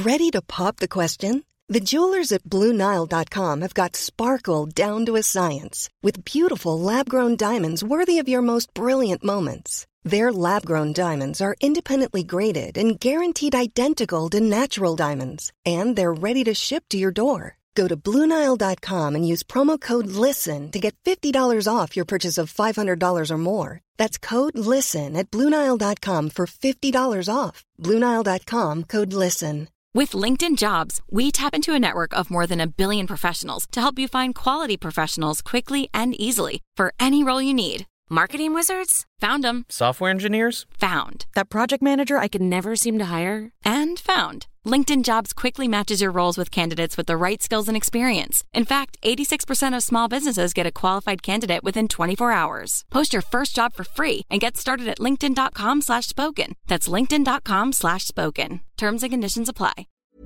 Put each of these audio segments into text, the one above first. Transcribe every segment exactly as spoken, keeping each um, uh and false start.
Ready to pop the question? The jewelers at Blue Nile dot com have got sparkle down to a science with beautiful lab-grown diamonds worthy of your most brilliant moments. Their lab-grown diamonds are independently graded and guaranteed identical to natural diamonds, and they're ready to ship to your door. Go to Blue Nile dot com and use promo code LISTEN to get fifty dollars off your purchase of five hundred dollars or more. That's code LISTEN at Blue Nile dot com for fifty dollars off. Blue Nile dot com, code LISTEN. With LinkedIn Jobs, we tap into a network of more than a billion professionals to help you find quality professionals quickly and easily for any role you need. Marketing wizards? Found them. Software engineers? Found. That project manager I could never seem to hire? And found. LinkedIn Jobs quickly matches your roles with candidates with the right skills and experience. In fact, eighty-six percent of small businesses get a qualified candidate within twenty-four hours. Post your first job for free and get started at linkedin dot com slash spoken. That's linkedin dot com slash spoken. Terms and conditions apply.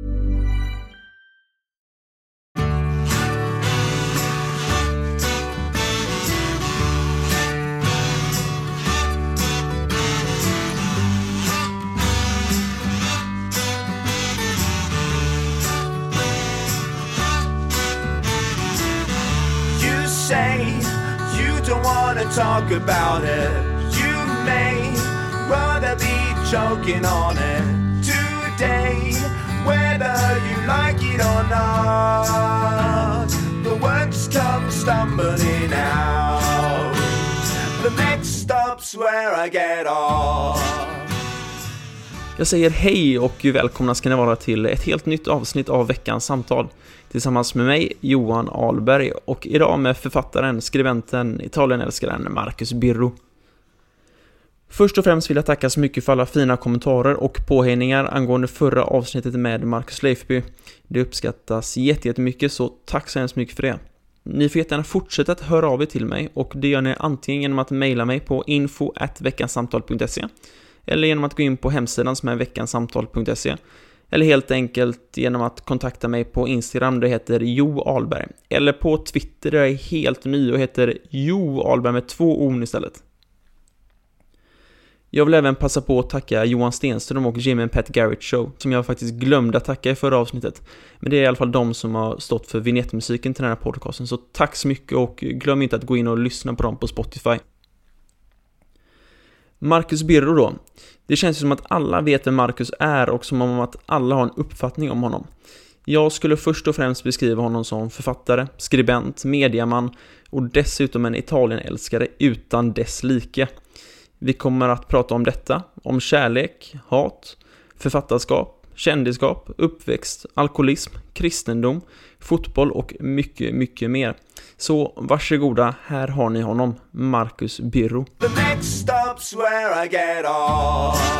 Say you don't want to talk about it. You may rather be choking on it today, whether you like it or not. The words come stumbling out. The next stop's where I get off. Jag säger hej och välkomna ska ni vara till ett helt nytt avsnitt av veckans samtal. Tillsammans med mig, Johan Ahlberg, och idag med författaren, skribenten, Italienälskaren Marcus Birro. Först och främst vill jag tacka så mycket för alla fina kommentarer och påhejningar angående förra avsnittet med Marcus Leifby. Det uppskattas jättemycket, så tack så hemskt mycket för det. Ni får gärna fortsätta att höra av er till mig, och det gör ni antingen genom att mejla mig på info at veckansamtal punkt se eller genom att gå in på hemsidan som är veckansamtal punkt se. Eller helt enkelt genom att kontakta mig på Instagram, det heter Jo Ahlberg. Eller på Twitter där jag är helt ny och heter Jo Ahlberg med två O istället. Jag vill även passa på att tacka Johan Stenström och Jimmy and Pat Garrett Show, som jag faktiskt glömde att tacka i förra avsnittet. Men det är i alla fall de som har stått för vignettmusiken till den här podcasten. Så tack så mycket, och glöm inte att gå in och lyssna på dem på Spotify. Marcus Birro då. Det känns ju som att alla vet vem Marcus är, och som om att alla har en uppfattning om honom. Jag skulle först och främst beskriva honom som författare, skribent, mediaman och dessutom en Italienälskare utan dess like. Vi kommer att prata om detta, om kärlek, hat, författarskap, kändisskap, uppväxt, alkoholism, kristendom, fotboll och mycket, mycket mer. Så varsågoda, här har ni honom, Marcus Birro. The next stop's where I get off.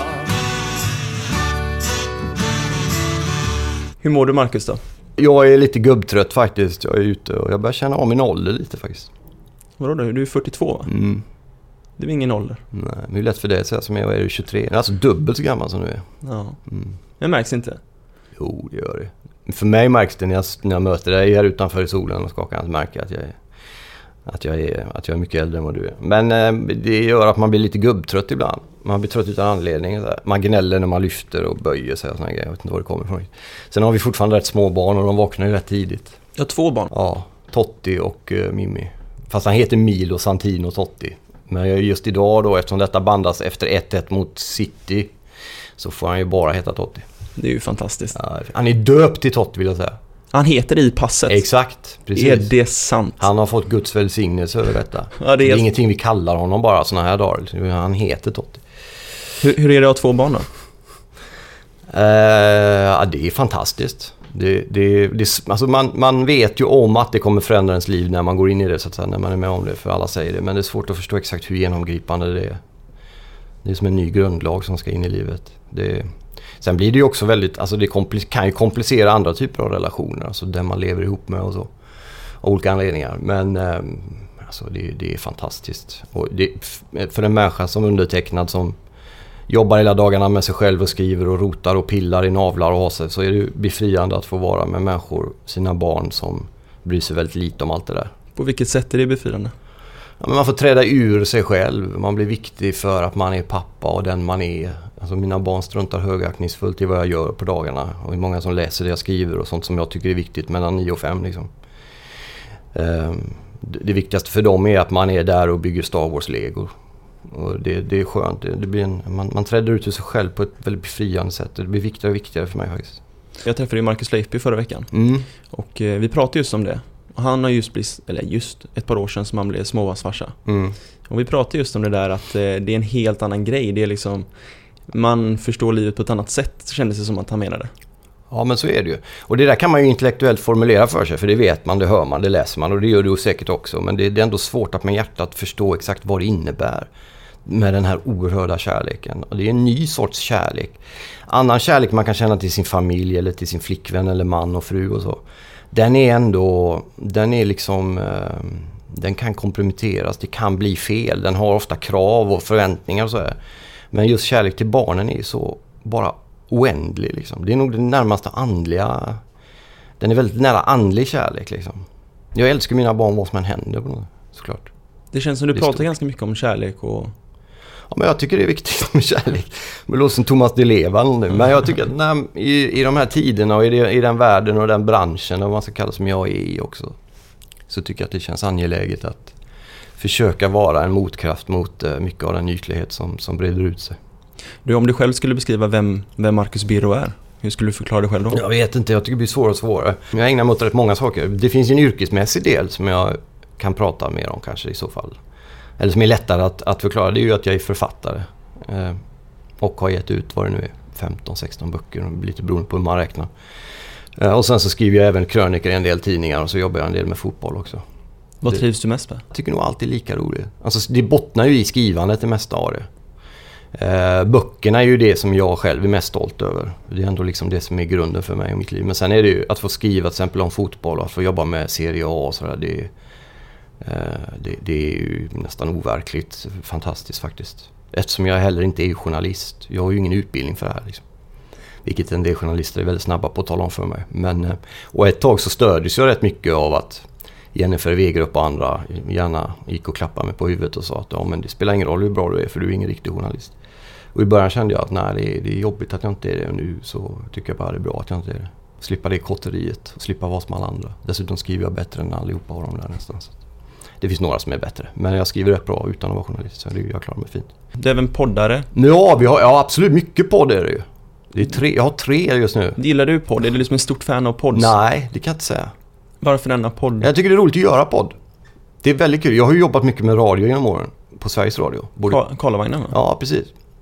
Hur mår du, Marcus, då? Jag är lite gubbtrött faktiskt. Jag är ute och jag börjar känna av min ålder lite faktiskt. Vadå då? Du är fyrtiotvå, va? Mm. Det är ingen ålder. Nej, men det är lätt för dig att säga som jag är tjugotre. Alltså dubbelt så gammal som du är. Ja. Mm. Det märks inte. Jo, det gör det. För mig märks det när jag, när jag möter dig här utanför i solen och skakar hand, märker att jag är, att jag är att jag är mycket äldre än vad du är. Men eh, det gör att man blir lite gubbtrött ibland. Man blir trött utan anledning. Så här. Man gnäller när man lyfter och böjer sig och såna grejer. Jag vet inte var det kommer ifrån. Sen har vi fortfarande rätt små barn och de vaknar ju rätt tidigt. Jag har två barn. Ja, Totti och uh, Mimmi. Fast han heter Milo Santino Totti. Men just idag då, eftersom detta bandas efter ett ett mot City, så får han ju bara heta Totti. Det är ju fantastiskt. Ja, han är döpt till Totti, vill jag säga. Han heter i passet. Exakt, precis. Är det sant? Han har fått Guds välsignelse över detta. Ja, det, är... det är ingenting vi kallar honom bara såna här dagar. Han heter Totti. Hur, hur är det att ha två barn då? Uh, ja, det är fantastiskt. Det, det, det, alltså man, man vet ju om att det kommer förändra ens liv när man går in i det, så att säga, när man är med om det, för alla säger det. Men det är svårt att förstå exakt hur genomgripande det är. Det är som en ny grundlag som ska in i livet. Det, sen blir det ju också väldigt, alltså det kompl- kan ju komplicera andra typer av relationer, alltså den man lever ihop med och så, av olika anledningar. Men eh, alltså det, det är fantastiskt. Och det, för en människa som undertecknad, som jobbar hela dagarna med sig själv och skriver och rotar och pillar i navlar och har sig, så är det befriande att få vara med människor, sina barn, som bryr sig väldigt lite om allt det där. På vilket sätt är det befriande? Ja, men man får träda ur sig själv. Man blir viktig för att man är pappa och den man är. Alltså mina barn struntar högaktningsfullt i vad jag gör på dagarna. Och det är många som läser det jag skriver och sånt som jag tycker är viktigt mellan nio och fem liksom. Um, det, det viktigaste för dem är att man är där och bygger Star Wars-legor. Och det, det är skönt. Det, det blir en, man, man träder ut ur sig själv på ett väldigt befriande sätt. Det blir viktigare och viktigare för mig faktiskt. Jag träffade ju Marcus Leifby förra veckan. Mm. Och eh, vi pratade just om det. Och han har just blivit, eller just ett par år sedan som han blev småbarnsfarsa. Mm. Och vi pratade just om det där att eh, det är en helt annan grej. Det är liksom, man förstår livet på ett annat sätt, så kändes det som att han menade. Ja, men så är det ju. Och det där kan man ju intellektuellt formulera för sig, för det vet man, det hör man, det läser man och det gör du säkert också. Men det, det är ändå svårt att med hjärtat förstå exakt vad det innebär med den här oerhörda kärleken. Och det är en ny sorts kärlek. Annan kärlek man kan känna till sin familj eller till sin flickvän eller man och fru och så. Den är ändå, den är liksom, eh, den kan komprometteras, det kan bli fel. Den har ofta krav och förväntningar och så här. Men just kärlek till barnen är så bara oändlig liksom. Det är nog den närmaste andliga, den är väldigt nära andlig kärlek liksom. Jag älskar mina barn vad som än händer på något, såklart. Det känns som du Det är pratar stort. ganska mycket om kärlek och... Ja, men jag tycker det är viktigt med kärlek. Men låt som Thomas Di Levan nu. Men jag tycker att nej, i, i de här tiderna och i, det, i den världen och den branschen, och vad man ska kalla som jag är i också, så tycker jag att det känns angeläget att försöka vara en motkraft mot uh, mycket av den ytlighet som, som breder ut sig. Du, om du själv skulle beskriva vem, vem Marcus Birro är, hur skulle du förklara det själv då? Jag vet inte, jag tycker det blir svårare och svårare. Jag ägnar mig åt rätt många saker. Det finns en yrkesmässig del som jag kan prata mer om kanske i så fall. Eller som är lättare att, att förklara, det är ju att jag är författare. Eh, och har gett ut vad det nu är, femton sexton böcker, lite beroende på hur man räknar. Eh, och sen så skriver jag även krönikor i en del tidningar och så jobbar jag en del med fotboll också. Vad det, trivs du mest med? Jag tycker nog alltid lika roligt. Alltså det bottnar ju i skrivandet det mesta av det. Eh, böckerna är ju det som jag själv är mest stolt över. Det är ändå liksom det som är grunden för mig och mitt liv. Men sen är det ju att få skriva till exempel om fotboll och att få jobba med Serie A och sådär, det är Det, det är ju nästan overkligt fantastiskt faktiskt. Eftersom jag heller inte är journalist. Jag har ju ingen utbildning för det här liksom. Vilket en del journalister är väldigt snabba på att tala om för mig. Men, och ett tag så stördes jag rätt mycket av att Jennifer Wegerup och andra gärna gick och klappade mig på huvudet och sa att ja, men det spelar ingen roll hur bra du är för du är ingen riktig journalist. Och i början kände jag att nej, det är, det är jobbigt att jag inte är det, och nu så tycker jag bara det är bra att jag inte är det. Slippa det kotteriet och slippa vara som alla andra. Dessutom skriver jag bättre än allihopa av dem där nästan. Det finns några som är bättre, men jag skriver rätt bra utan att vara journalist, så det jag klarar mig fint. Du är även poddare. Ja, vi har ja, absolut mycket podd är det ju. Det är tre, jag har tre just nu. Gillar du podd? Är du liksom en stort fan av pods? Nej, det kan jag inte säga. Varför denna podd? Jag tycker det är roligt att göra podd. Det är väldigt kul. Jag har ju jobbat mycket med radio genom åren. På Sveriges Radio. Både... Ka- Karlavagnen? Ja, precis.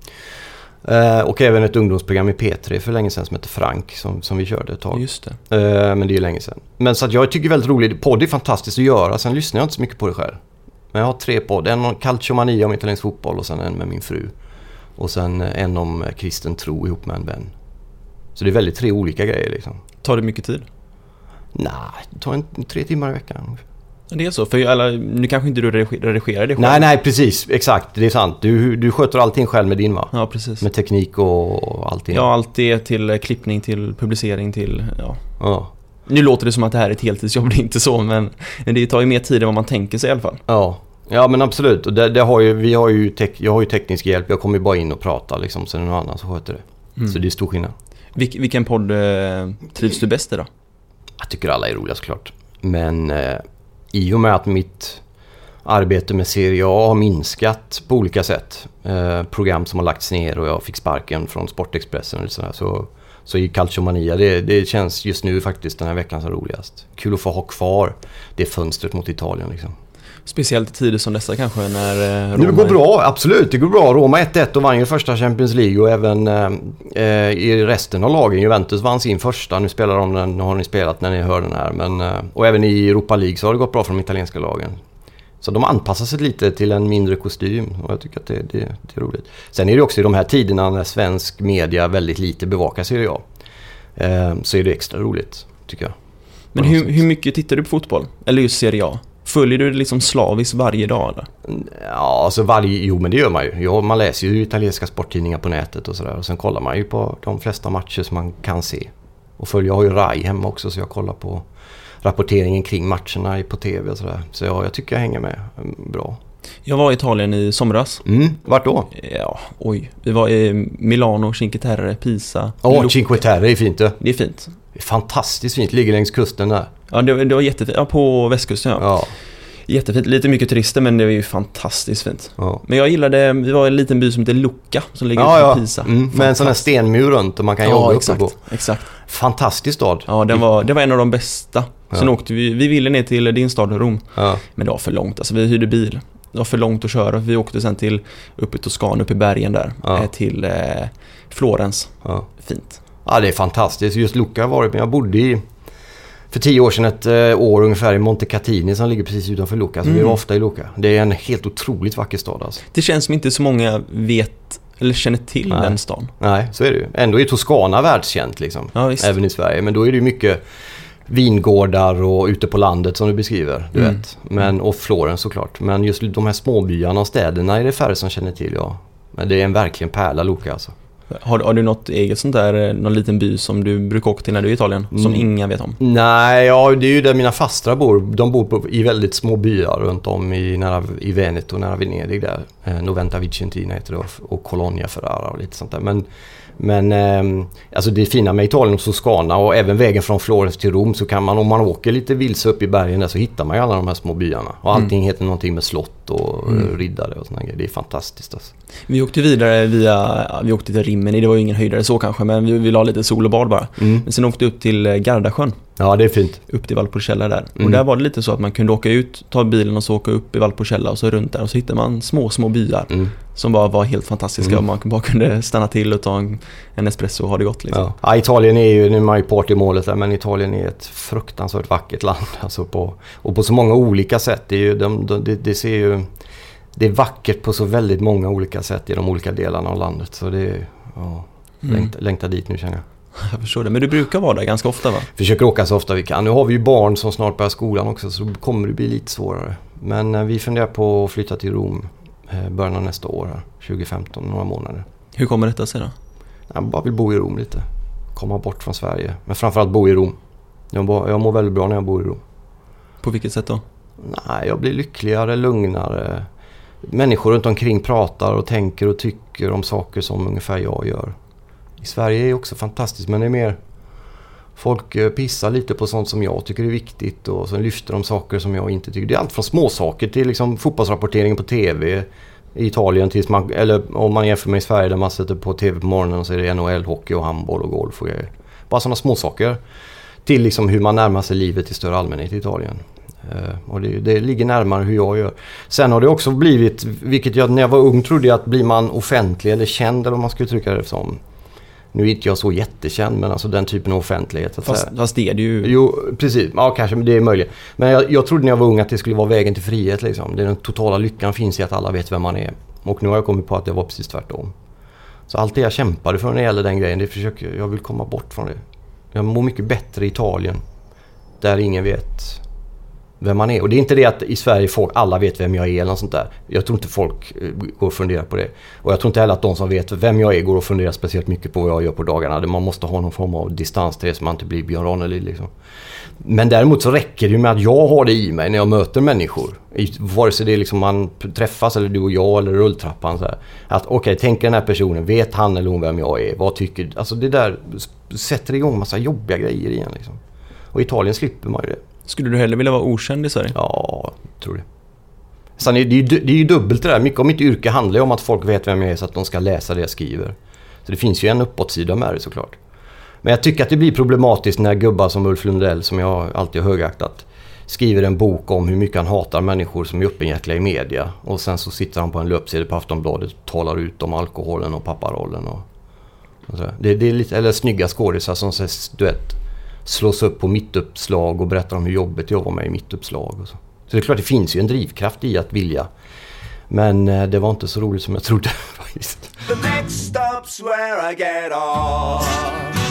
Uh, och även ett ungdomsprogram i P tre för länge sedan som heter Frank, som, som vi körde ett tag. Just det. Uh, men det är länge sedan. Men så att jag tycker väldigt roligt. Podd är fantastiskt att göra. Sen lyssnar jag inte så mycket på det själv. Men jag har tre podd. En om Calciomania om italiensk fotboll och sen en med min fru. Och sen en om kristen tro ihop med en vän. Så det är väldigt tre olika grejer liksom. Tar det mycket tid? Nej, det tar en, tre timmar i veckan. Det är så, för alla, nu kanske inte du redigerar det själv. Nej, nej, precis. Exakt, det är sant. Du, du sköter allting själv med din, va? Ja, precis. Med teknik och allting. Ja, allt det till klippning, till publicering, till... Ja. Ja. Nu låter det som att det här är ett heltidsjobb, det är inte så, men det tar ju mer tid än vad man tänker sig i alla fall. Ja, ja men absolut. Och det, det har ju, vi har ju tek, jag har ju teknisk hjälp. Jag kommer ju bara in och prata liksom, sen någon annan så sköter det. Mm. Så det är stor skillnad. Vil, vilken podd eh, trivs du bäst i då? Jag tycker alla är roliga såklart. Men eh, i och med att mitt arbete med Serie A har minskat på olika sätt. Eh, program som har lagts ner och jag fick sparken från Sportexpressen och sådär, så Så i Calciomania, det, det känns just nu faktiskt den här veckan som roligast. Kul att få ha kvar det fönstret mot Italien liksom. Speciellt i tider som dessa kanske när Roma... Det går bra, absolut. Det går bra. Roma ett ett och vann ju första Champions League och även eh, i resten av lagen. Juventus vann sin första. Nu spelar de den, har ni spelat när ni hör den här. Men, eh, och även i Europa League så har det gått bra för de italienska lagen. Så de anpassar sig lite till en mindre kostym och jag tycker att det, det, det är roligt. Sen är det också i de här tiderna när svensk media väldigt lite bevakar Serie A. Eh, så är det extra roligt, tycker jag. Men hur, hur mycket tittar du på fotboll? Eller just Serie A? Följer du det liksom slaviskt varje dag eller? Ja, alltså varje, jo men det gör man ju. Ja, man läser ju italienska sporttidningar på nätet och sådär. Och sen kollar man ju på de flesta matcher som man kan se. Och följer, jag har ju Rai hemma också så jag kollar på rapporteringen kring matcherna på tv och sådär. Så ja, jag tycker jag hänger med bra. Jag var i Italien i somras. Mm, vart då? Ja, oj. Vi var i Milano, Cinque Terre, Pisa. Ja, oh, Cinque Terre är fint. Det är fint. Det är fantastiskt fint, ligger längs kusten där. Ja, det, det var jättefint. Ja, på västkusten, ja. Ja. Jättefint. Lite mycket turister, men det var ju fantastiskt fint. Ja. Men jag gillade, vi var i en liten by som heter Lucca som ligger ja, i ja. Pisa. Mm, med en sån här stenmur runt och man kan jobba ja, uppe exakt, på. exakt. Fantastisk stad. Ja, den var, det var en av de bästa. Sen Ja. åkte vi, vi ville ner till din stad Rom. Ja. Men det var för långt, alltså vi hyrde bil. Det var för långt att köra. Vi åkte sen till uppe i Toscana, uppe i bergen där. Ja. eh, Till eh, Florens. Ja. Fint. Ja, det är fantastiskt. Just Lucca har varit, men jag bodde i för tio år sedan ett eh, år ungefär i Montecatini som ligger precis utanför Lucca. Så Mm. vi var ofta i Lucca. Det är en helt otroligt vacker stad alltså. Det känns som inte så många vet eller känner till Nej. den stan. Nej, så är det ju. Ändå är Toscana världskänt liksom. Ja, visst. Även i Sverige. Men då är det ju mycket vingårdar och ute på landet som du beskriver, du Mm. vet. Men, och Florens såklart. Men just de här småbyarna och städerna är det färre som känner till, ja. Men det är en verkligen pärla, Lucca alltså. Har, har du något eget sånt där, någon liten by som du brukar åka till när du är i Italien? Som Mm. inga vet om? Nej, ja, det är ju där mina fastrar bor. De bor på, i väldigt små byar runt om i, nära, i Veneto, nära Venedig där. Eh, Noventa Vicentina heter det, och, och Colonia Ferrara och lite sånt där. Men, men eh, alltså det fina med Italien och Toscana och även vägen från Florens till Rom, så kan man, om man åker lite vilse upp i bergen där, så hittar man ju alla de här små byarna. Och allting mm. heter någonting med slott och mm. riddare och såna grejer. Det är fantastiskt alltså. Vi åkte vidare via, vi åkte till Rimini, det var ju ingen höjdare så kanske, men vi, vi la lite sol och bad bara. Mm. Men sen åkte vi upp till Gardasjön. Ja, det är fint. Upp till Valpolicella där. Mm. Och där var det lite så att man kunde åka ut, ta bilen och så åka upp i Valpolicella och så runt där. Och så hittade man små, små byar mm. som bara var helt fantastiska. Mm. Och man bara kunde stanna till och ta en, en espresso och ha det gott liksom. Ja. Ja, Italien är ju, nu är man ju part i målet där, men Italien är ett fruktansvärt vackert land. Alltså på, och på så många olika sätt. Det, är ju, de, de, det, det ser ju... Det är vackert på så väldigt många olika sätt i de olika delarna av landet. Så det är... Ja, mm. längta, längta dit nu känner jag. Jag förstår det, men du brukar vara där ganska ofta va? Försöker åka så ofta vi kan. Nu har vi ju barn som snart börjar skolan också, så då kommer det bli lite svårare. Men eh, vi funderar på att flytta till Rom eh, början av nästa år här, tjugo femton, några månader. Hur kommer detta sig då? Jag bara vill bo i Rom lite. Komma bort från Sverige. Men framförallt bo i Rom. Jag, bo, jag mår väldigt bra när jag bor i Rom. På vilket sätt då? Nej, jag blir lyckligare, lugnare. Människor runt omkring pratar och tänker och tycker om saker som ungefär jag gör. I Sverige är också fantastiskt, men det är mer folk pissar lite på sånt som jag tycker är viktigt och så lyfter de saker som jag inte tycker. Det är allt från små saker till liksom fotbollsrapporteringen på tv i Italien, tills man, eller om man jämför med i Sverige där man sätter på tv på morgonen och så är det N H L, hockey och handboll och golf och grejer. Bara sådana små saker till liksom hur man närmar sig livet i större allmänhet i Italien. Uh, och det, det ligger närmare hur jag gör. Sen har det också blivit, vilket jag när jag var ung trodde jag, att blir man offentlig eller känd, eller om man skulle trycka det som. Nu är inte jag så jättekänd, men alltså den typen av offentlighet. Fast, fast det är det ju. Jo, precis. Ja, kanske, men det är möjligt. Men jag, jag trodde när jag var ung att det skulle vara vägen till frihet. Liksom. Den totala lyckan finns i att alla vet vem man är. Och nu har jag kommit på att det var precis tvärtom. Så allt det jag kämpade för när det gäller den grejen, det försöker, jag vill komma bort från det. Jag mår mycket bättre i Italien, där ingen vet vem man är. Och det är inte det att i Sverige folk, alla vet vem jag är eller något sånt där. Jag tror inte folk går och funderar på det. Och jag tror inte heller att de som vet vem jag är går och funderar speciellt mycket på vad jag gör på dagarna. Man måste ha någon form av distans till det så man inte blir Björn Ranelid liksom. Men däremot så räcker det ju med att jag har det i mig när jag möter människor. Vare sig det är liksom man träffas eller du och jag eller rulltrappan så här. Att okej, okay, tänk den här personen, vet han eller hon vem jag är? Vad tycker, alltså det där sätter igång massa jobbiga grejer igen liksom. Och i Italien slipper man ju det. Skulle du hellre vilja vara okänd i Sverige? Ja, tror det. Sen är det, ju, det är ju dubbelt det där. Mycket av mitt yrke handlar ju om att folk vet vem jag är så att de ska läsa det jag skriver. Så det finns ju en uppåtsida med det såklart. Men jag tycker att det blir problematiskt när gubbar som Ulf Lundell, som jag alltid har högaktat, skriver en bok om hur mycket han hatar människor som är öppenhjärtiga i media. Och sen så sitter han på en löpsedel på Aftonbladet och talar ut om alkoholen och papparollen. Och, och så. Det, det är lite, eller snygga skådisar som säger, du vet, slås upp på mittuppslag och berättar om hur jobbet jag var med i mittuppslag. Och så. Så det är klart det finns ju en drivkraft i att vilja. Men eh, det var inte så roligt som jag trodde faktiskt. The next stop's where I get off.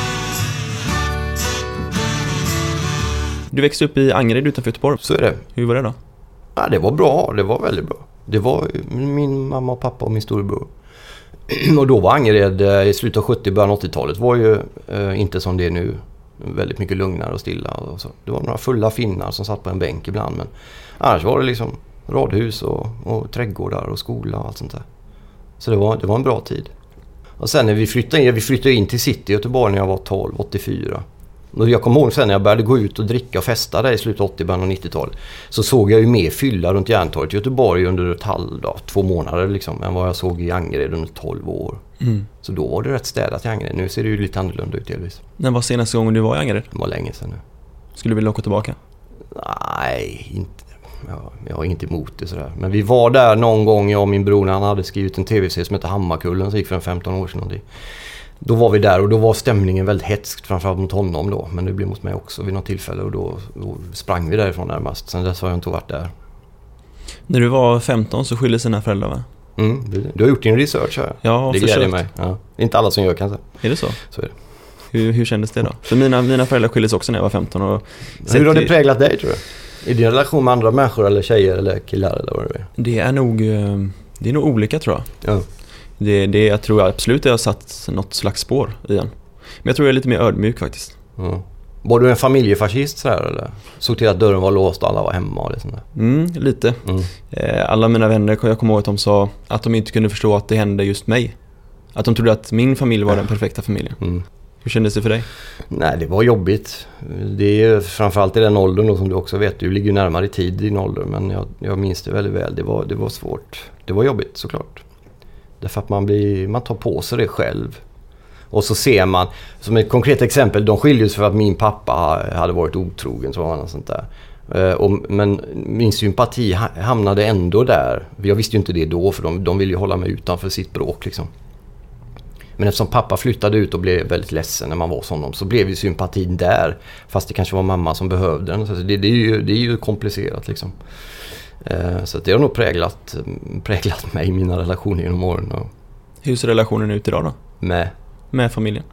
Du växte upp i Angered utanför Göteborg. Så är det. Hur var det då? Ja, det var bra. Det var väldigt bra. Det var min mamma och pappa och min storebror. Och då var Angered i slutet av sjuttio, början av åttiotalet var ju eh, inte som det är nu. Väldigt mycket lugnare och stilla. Och så. Det var några fulla finnar som satt på en bänk ibland. Men annars var det liksom radhus och, och trädgårdar och skola och allt sånt där. Så det var, det var en bra tid. Och sen när vi flyttade in, vi flyttade in till city i Göteborg när jag var tolv, åttiofyra. Och jag kommer ihåg sen när jag började gå ut och dricka och festa där i slutet av åttio, början av nittiotal. Så såg jag ju mer fylla runt Järntorget i Göteborg under ett halvdag, två månader liksom, än vad jag såg i Angered under tolv år. Mm. Så då var det rätt städat i Angered. Nu ser det ju lite annorlunda ut delvis. När var senaste gången du var i Angered? Det var länge sedan nu. Skulle du vilja åka tillbaka? Nej, inte. Ja, jag har inte emot det sådär. Men vi var där någon gång, jag och min bror, när han hade skrivit en tv-serie som heter Hammarkullen, som gick för en femton år sedan. Och det. Då var vi där och då var stämningen väldigt hetskt, framförallt mot honom då. Men det blev mot mig också vid något tillfälle och då, då sprang vi därifrån närmast. Sen dess har jag inte varit där. När du var femton så skilde sina föräldrar, va? Mm, du har gjort din research här. Ja, det gläder mig. Ja. Det är inte alla som gör kanske. Är det så? Så är det. Hur, hur kändes det då? För mina, mina föräldrar skildes också när jag var femton. Och hur har det präglat dig, tror du? I din relation med andra människor eller tjejer eller killar eller vad det är? Det är nog, det är nog olika, tror jag. Ja. Det, det, jag tror absolut att jag har satt något slags spår i den. Men jag tror jag är lite mer ödmjuk faktiskt. Ja. Var du en familjefascist så här, eller? Såg till att dörren var låst och alla var hemma och det sånt där? Mm, lite. Mm. Eh, alla mina vänner, jag kommer ihåg att de sa att de inte kunde förstå att det hände just mig. Att de trodde att min familj var den perfekta familjen. Mm. Hur kändes det för dig? Nej, det var jobbigt. Det är framförallt i den åldern då, som du också vet. Du ligger närmare i tid i din ålder, men jag, jag minns det väldigt väl. Det var, det var svårt. Det var jobbigt såklart. Därför att man, blir, man tar på sig det själv. Och så ser man, som ett konkret exempel, de skildes för att min pappa hade varit otrogen, så var något sånt där. Och, men min sympati hamnade ändå där. Jag visste ju inte det då, för de, de ville ju hålla mig utanför sitt bråk liksom. Men eftersom pappa flyttade ut och blev väldigt ledsen när man var hos honom, så blev ju sympatin där. Fast det kanske var mamma som behövde den. Så det, det, är, ju, det är ju komplicerat liksom. Så det har nog präglat, präglat mig i mina relationer genom åren. Hur ser relationen ut idag då? Med? Med familjen?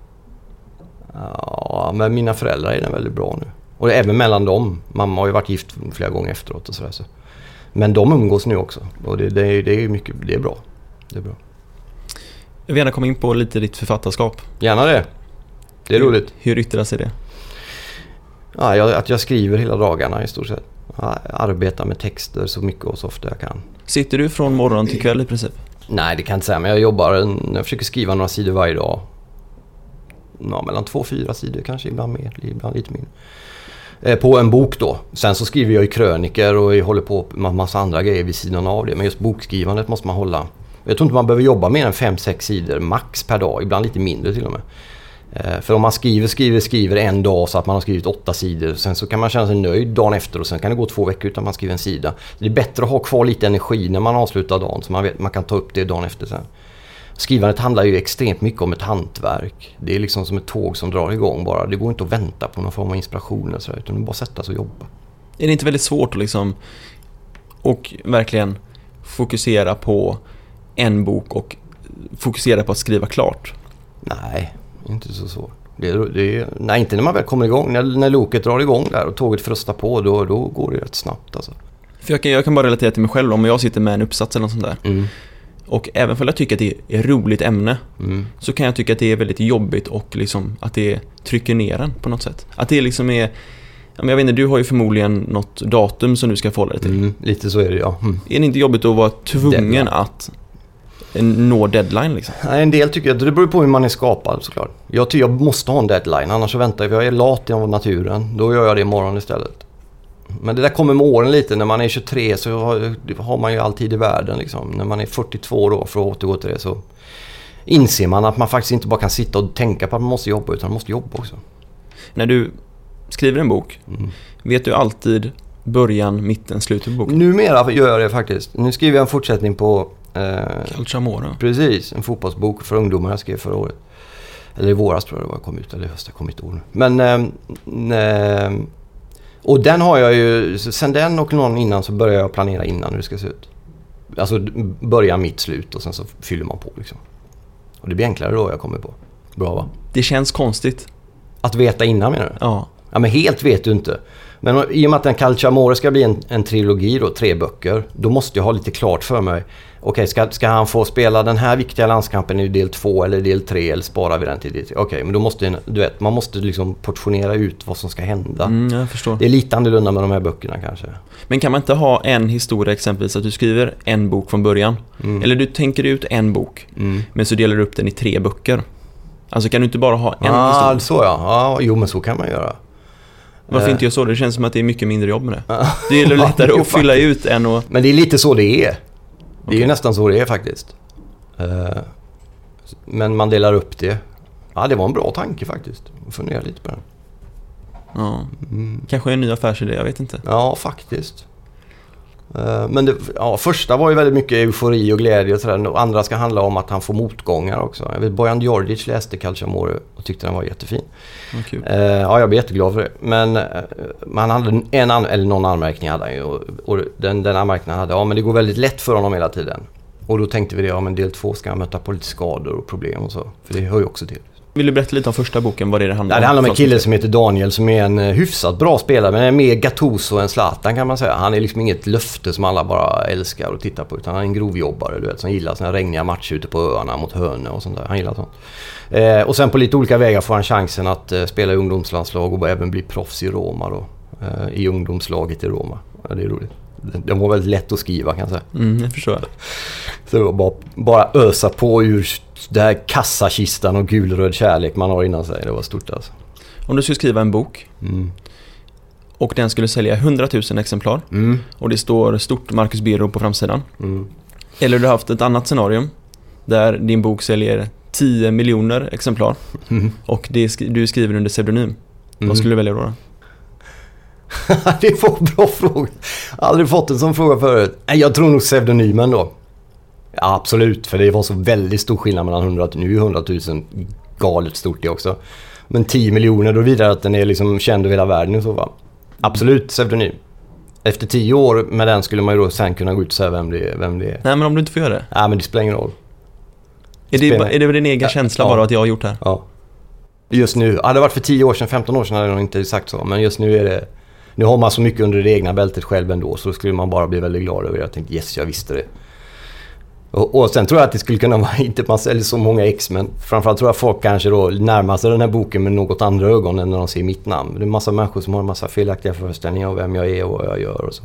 Ja, med mina föräldrar är den väldigt bra nu. Och även mellan dem. Mamma har ju varit gift flera gånger efteråt och sådär. Så. Men de umgås nu också. Och det, det, är, det är mycket, det är bra. Det är bra. Jag vill gärna komma in på lite ditt författarskap. Gärna det. Det är hur, roligt. Hur yttrar sig det? Ja, jag, att jag skriver hela dagarna i stort sett. Jag arbetar med texter så mycket och så ofta jag kan. Sitter du från morgon till kväll i princip? Nej, det kan jag inte säga. Men jag jobbar, en, jag försöker skriva några sidor varje dag. Ja, mellan två och fyra sidor kanske, ibland mer, ibland lite mindre. Eh, på en bok då. Sen så skriver jag i kröniker och jag håller på med massa andra grejer vid sidan av det. Men just bokskrivandet måste man hålla. Jag tror inte man behöver jobba mer än fem sex sidor max per dag. Ibland lite mindre till och med. Eh, för om man skriver, skriver, skriver en dag så att man har skrivit åtta sidor. Sen så kan man känna sig nöjd dagen efter och sen kan det gå två veckor utan man skriver en sida. Det är bättre att ha kvar lite energi när man avslutar dagen så man, vet, man kan ta upp det dagen efter sen. Skrivandet handlar ju extremt mycket om ett hantverk. Det är liksom som ett tåg som drar igång bara. Det går inte att vänta på någon form av inspiration eller så, utan du bara sätta sig och jobba. Är det inte väldigt svårt att liksom och verkligen fokusera på en bok och fokusera på att skriva klart? Nej, inte så svårt. Det är, det är, nej, inte när man väl kommer igång. När, när loket drar igång där och tåget frustar på, då, då går det rätt snabbt alltså. För jag kan, jag kan bara relatera till mig själv om jag sitter med en uppsats eller något sånt där. Mm. Och även för att jag tycker att det är ett roligt ämne mm. så kan jag tycka att det är väldigt jobbigt och liksom att det trycker ner en på något sätt. Att det liksom är, jag vet inte, du har ju förmodligen något datum som du ska förhålla dig till. Mm, lite så är det, ja. Mm. Är det inte jobbigt att vara tvungen deadline. Att nå deadline liksom? Nej, en del tycker att det beror på hur man är skapad såklart. Jag tycker jag måste ha en deadline, annars så väntar jag. Jag är lat av naturen, då gör jag det imorgon istället. Men det där kommer med åren lite. När man är tjugotre så har, har man ju alltid i världen liksom. När man är fyrtiotvå då, för att återgå till det, så inser man att man faktiskt inte bara kan sitta och tänka på att man måste jobba, utan man måste jobba också. När du skriver en bok, mm. vet du alltid början, mitten, slutet på boken? Numera gör jag det faktiskt. Nu skriver jag en fortsättning på eh, Calciamora. Precis, en fotbollsbok för ungdomar jag skrev förra året. Eller i våras tror jag det var, kom ut, eller höst, jag kom inte ihåg. Men eh, eh, och den har jag ju, sen den och någon innan så börjar jag planera innan hur det ska se ut. Alltså börja mitt slut och sen så fyller man på liksom. Och det blir enklare då jag kommer på. Bra va? Det känns konstigt. Att veta innan menar du? Ja. Ja, men helt vet du inte. Men i och med att en Calciamore ska bli en, en trilogi då, tre böcker, då måste jag ha lite klart för mig. Okej, okay, ska, ska han få spela den här viktiga landskampen i del två eller del tre, eller sparar vi den till del tre? Okej, okay, men då måste du vet, man måste liksom portionera ut vad som ska hända. Mm, jag förstår. Det är lite annorlunda med de här böckerna kanske. Men kan man inte ha en historia exempelvis att du skriver en bok från början? Mm. Eller du tänker ut en bok, mm. men så delar du upp den i tre böcker. Alltså kan du inte bara ha en ah, historia? Så ja. ja. Jo, men så kan man göra. Varför inte jag så? Det känns som att det är mycket mindre jobb med det. Det är lättare att fylla ut än att... Men det är lite så det är. Det är okay. ju nästan så det är faktiskt. Men man delar upp det. Ja, det var en bra tanke faktiskt. Jag funderar lite på den. Ja. Mm. Kanske en ny affärsidé, jag vet inte. Ja, faktiskt. Men det, ja, första var ju väldigt mycket eufori och glädje och sådär. Och andra ska handla om att han får motgångar också. Jag vet, Bojan Djordjic läste Calciamore och tyckte den var jättefin. Ja, kul. Ja, jag blir jätteglad för det. Men man hade en an- eller någon anmärkning hade han ju. Och, och den, den anmärkningen hade, ja men det går väldigt lätt för honom hela tiden. Och då tänkte vi det, ja men del två ska han möta på lite skador och problem och så. För det hör ju också till. Vill du berätta lite om första boken, vad det är det handlar om? Ja, det handlar om en kille som heter Daniel som är en hyfsat bra spelare, men är mer Gattuso än Zlatan kan man säga. Han är liksom inget löfte som alla bara älskar att titta på, utan han är en grovjobbare, du vet, som gillar såna regniga matcher ute på öarna mot Hönö och sånt där. Han gillar sånt. Eh, och sen på lite olika vägar får han chansen att eh, spela i ungdomslandslag och även bli proffs i Roma då. Eh, I ungdomslaget i Roma. Ja, det är roligt. Det var väldigt lätt att skriva kan jag säga. Mm, jag förstår. Så det var bara, bara ösa på ur det här kassakistan och gulröd kärlek man har innan sig. Det var stort alltså. Om du skulle skriva en bok mm. och den skulle sälja hundratusen exemplar mm. och det står stort Marcus Birro på framsidan. Mm. Eller du har haft ett annat scenario där din bok säljer tio miljoner exemplar mm. och det sk- du skriver under pseudonym. Mm. Vad skulle du välja då? Det var en bra fråga. Jag har aldrig fått en sån fråga förut. Jag tror nog pseudonymen då. Ja, absolut, för det var så väldigt stor skillnad mellan hundra, nu är hundratusen galet stort det också. Men tio miljoner, då vidare att den är liksom känd över hela världen och så va. Absolut pseudonym. Efter tio år med den skulle man ju då sen kunna gå ut och säga vem det är. Vem det är. Nej, men om du inte får göra det? Ja, men det spelar ingen roll. Är det, är det väl din egen ja, känsla ja. bara att jag har gjort det här? Ja. Just nu, hade det varit för tio år sedan, femton år sedan hade jag nog inte sagt så. Men just nu är det, nu har man så mycket under det egna bältet själv ändå, så skulle man bara bli väldigt glad över det. Jag tänkte, yes, jag visste det. Och, och sen tror jag att det skulle kunna vara, inte man säljer så många ex, men framförallt tror jag folk kanske då närmar sig den här boken med något andra ögon än när de ser mitt namn. Det är en massa människor som har en massa felaktiga föreställningar om vem jag är och vad jag gör och så.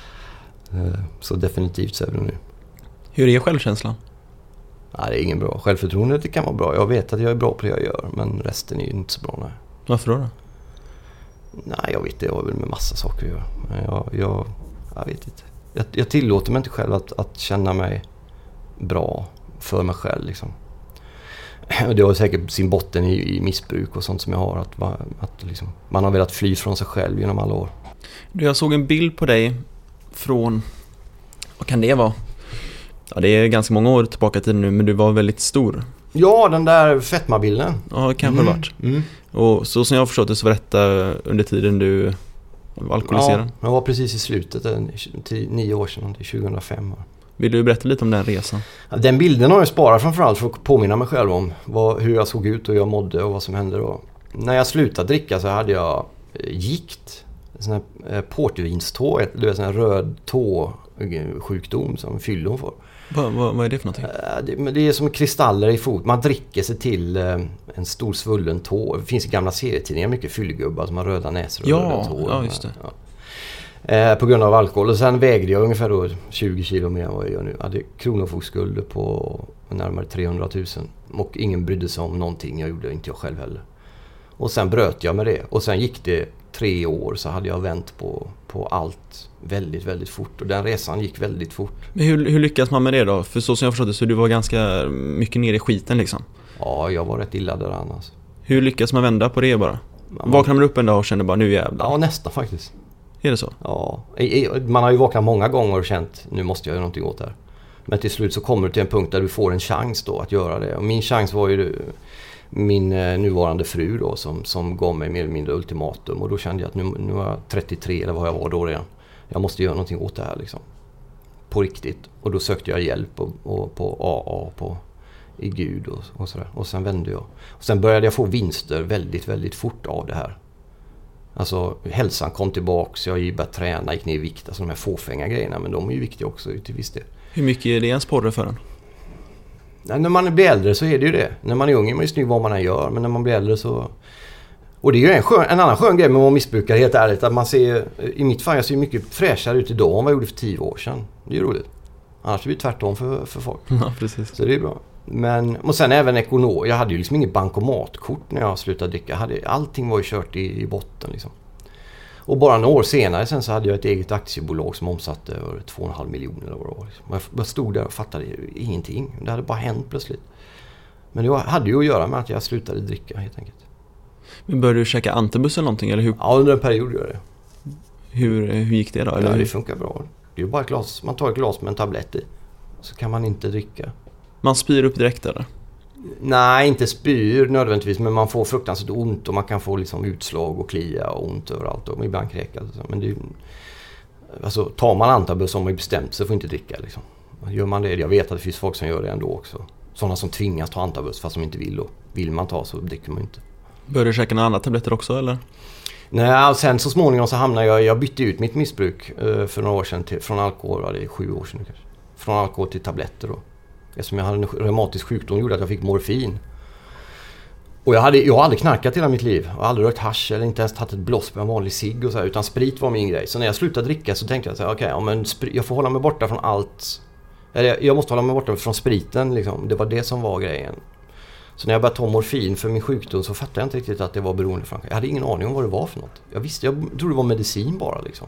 Så definitivt så är det nu. Hur är självkänslan? Nej, det är ingen bra. Självförtroende, det kan vara bra. Jag vet att jag är bra på det jag gör, men resten är ju inte så bra. Nej. Varför då då? Nej, jag vet det. Jag har väl med massa saker att göra. Men jag, jag, jag vet inte. Jag, jag tillåter mig inte själv att, att känna mig bra för mig själv liksom. Det har säkert sin botten i, i missbruk och sånt som jag har, att, att liksom, man har velat fly från sig själv genom alla år. Jag såg en bild på dig från, vad kan det vara? Ja, det är ganska många år tillbaka till nu, men du var väldigt stor. Ja, den där fetmabilden. Ja, det kanske mm. varit. Mm. Och så som jag har förstått det så var detta under tiden du var alkoholiserad. Ja, jag var precis i slutet, till nio år sedan, till tjugohundrafem. Vill du berätta lite om den resan? Den bilden har jag sparat framförallt för att påminna mig själv om vad, hur jag såg ut och hur jag mådde och vad som hände då. När jag slutade dricka så hade jag gikt. En sån här portvinstå, du vet, sån här röd tå-sjukdom som fyllon får. Vad, vad, vad är det för någonting? Det, det är som kristaller i fot. Man dricker sig till en stor svullen tå. Det finns i gamla serietidningar mycket fyllgubbar som har röda näsor och ja, röda tår. Ja, just det. Ja. Eh, på grund av alkohol. Och sen vägde jag ungefär då tjugo kilo mer än vad jag gör nu. Jag hade kronofogdskulder på närmare trehundratusen. Och ingen brydde sig om någonting. Jag gjorde inte jag själv heller. Och sen bröt jag med det. Och sen gick det tre år så hade jag vänt på, på allt väldigt, väldigt fort. Och den resan gick väldigt fort. Men hur, hur lyckas man med det då? För så som jag förstod det så du var ganska mycket ner i skiten liksom. Ja, jag var rätt illa där annars. Hur lyckas man vända på det bara? Man... Vaknar man upp en dag och känner bara nu jävlar? Ja, nästan faktiskt. Är det så? Ja, man har ju vaknat många gånger och känt nu måste jag göra någonting åt det här. Men till slut så kommer du till en punkt där du får en chans då att göra det. Och min chans var ju min nuvarande fru då som, som gav mig mer eller mindre ultimatum. Och då kände jag att nu, nu var jag trettiotre eller vad jag var då redan. Jag måste göra någonting åt det här liksom. På riktigt. Och då sökte jag hjälp och, och på A A på, i Gud och, och sådär. Och sen vände jag. Och sen började jag få vinster väldigt, väldigt fort av det här. Alltså hälsan kom tillbaks, jag gick började träna, gick ner i vikt, alltså de här fåfänga grejerna, men de är ju viktiga också till viss del. Hur mycket är det en sporre för en? Nej, när man blir äldre så är det ju det. När man är ung är man ju snygg vad man än gör, men när man blir äldre så... Och det är ju en, skön, en annan skön grej med att vara missbrukare, helt ärligt, att man ser, i mitt fall, jag ser mycket fräschare ut idag än vad jag gjorde för tio år sedan. Det är ju roligt. Annars blir det tvärtom för, för folk. Ja, precis. Så det är bra. Men, och sen även ekonom. Jag hade ju liksom inget bankomatkort när jag slutade dricka. Jag hade, allting var ju kört i, i botten liksom. Och bara några år senare sen så hade jag ett eget aktiebolag som omsatte över två och en halv miljoner eller vad det var. Liksom. Jag stod där och fattade ingenting. Det hade bara hänt plötsligt. Men det hade ju att göra med att jag slutade dricka helt enkelt. Men började du käka antabus eller någonting? Eller hur? Ja, under en period gör jag det. Hur, hur gick det då? Eller ja, hur? det funkar bra. Det är ju bara ett glas, man tar ett glas med en tablett i. Så kan man inte dricka. Man spyr upp direkt eller? Nej, inte spyr nödvändigtvis, men man får fruktansvärt ont och man kan få liksom utslag och klia och ont överallt och ibland kräkas. Men det är, alltså, tar man antabus som man bestämt så får inte dricka liksom. Gör man det, jag vet att det finns folk som gör det ändå också. Sådana som tvingas ta antabus fast de inte vill och vill man ta så dricker man inte. Började du käka några andra tabletter också eller? Nej, och sen så småningom så hamnade jag, jag bytte ut mitt missbruk uh, för några år sedan till, från alkohol, ja, det är sju år sedan nu kanske. Från alkohol till tabletter då. Eftersom jag hade en reumatisk sjukdom gjorde att jag fick morfin. Och jag, hade, jag har aldrig knarkat hela mitt liv. Jag har aldrig rört hasch eller inte ens tagit ett blås med en vanlig cigg och så här, utan sprit var min grej. Så när jag slutade dricka så tänkte jag så här, okej, okay, ja, men sprit, jag får hålla mig borta från allt. Eller jag måste hålla mig borta från spriten liksom. Det var det som var grejen. Så när jag började ta morfin för min sjukdom så fattade jag inte riktigt att det var beroendeframkallande. Jag hade ingen aning om vad det var för något. Jag visste, jag trodde det var medicin bara liksom.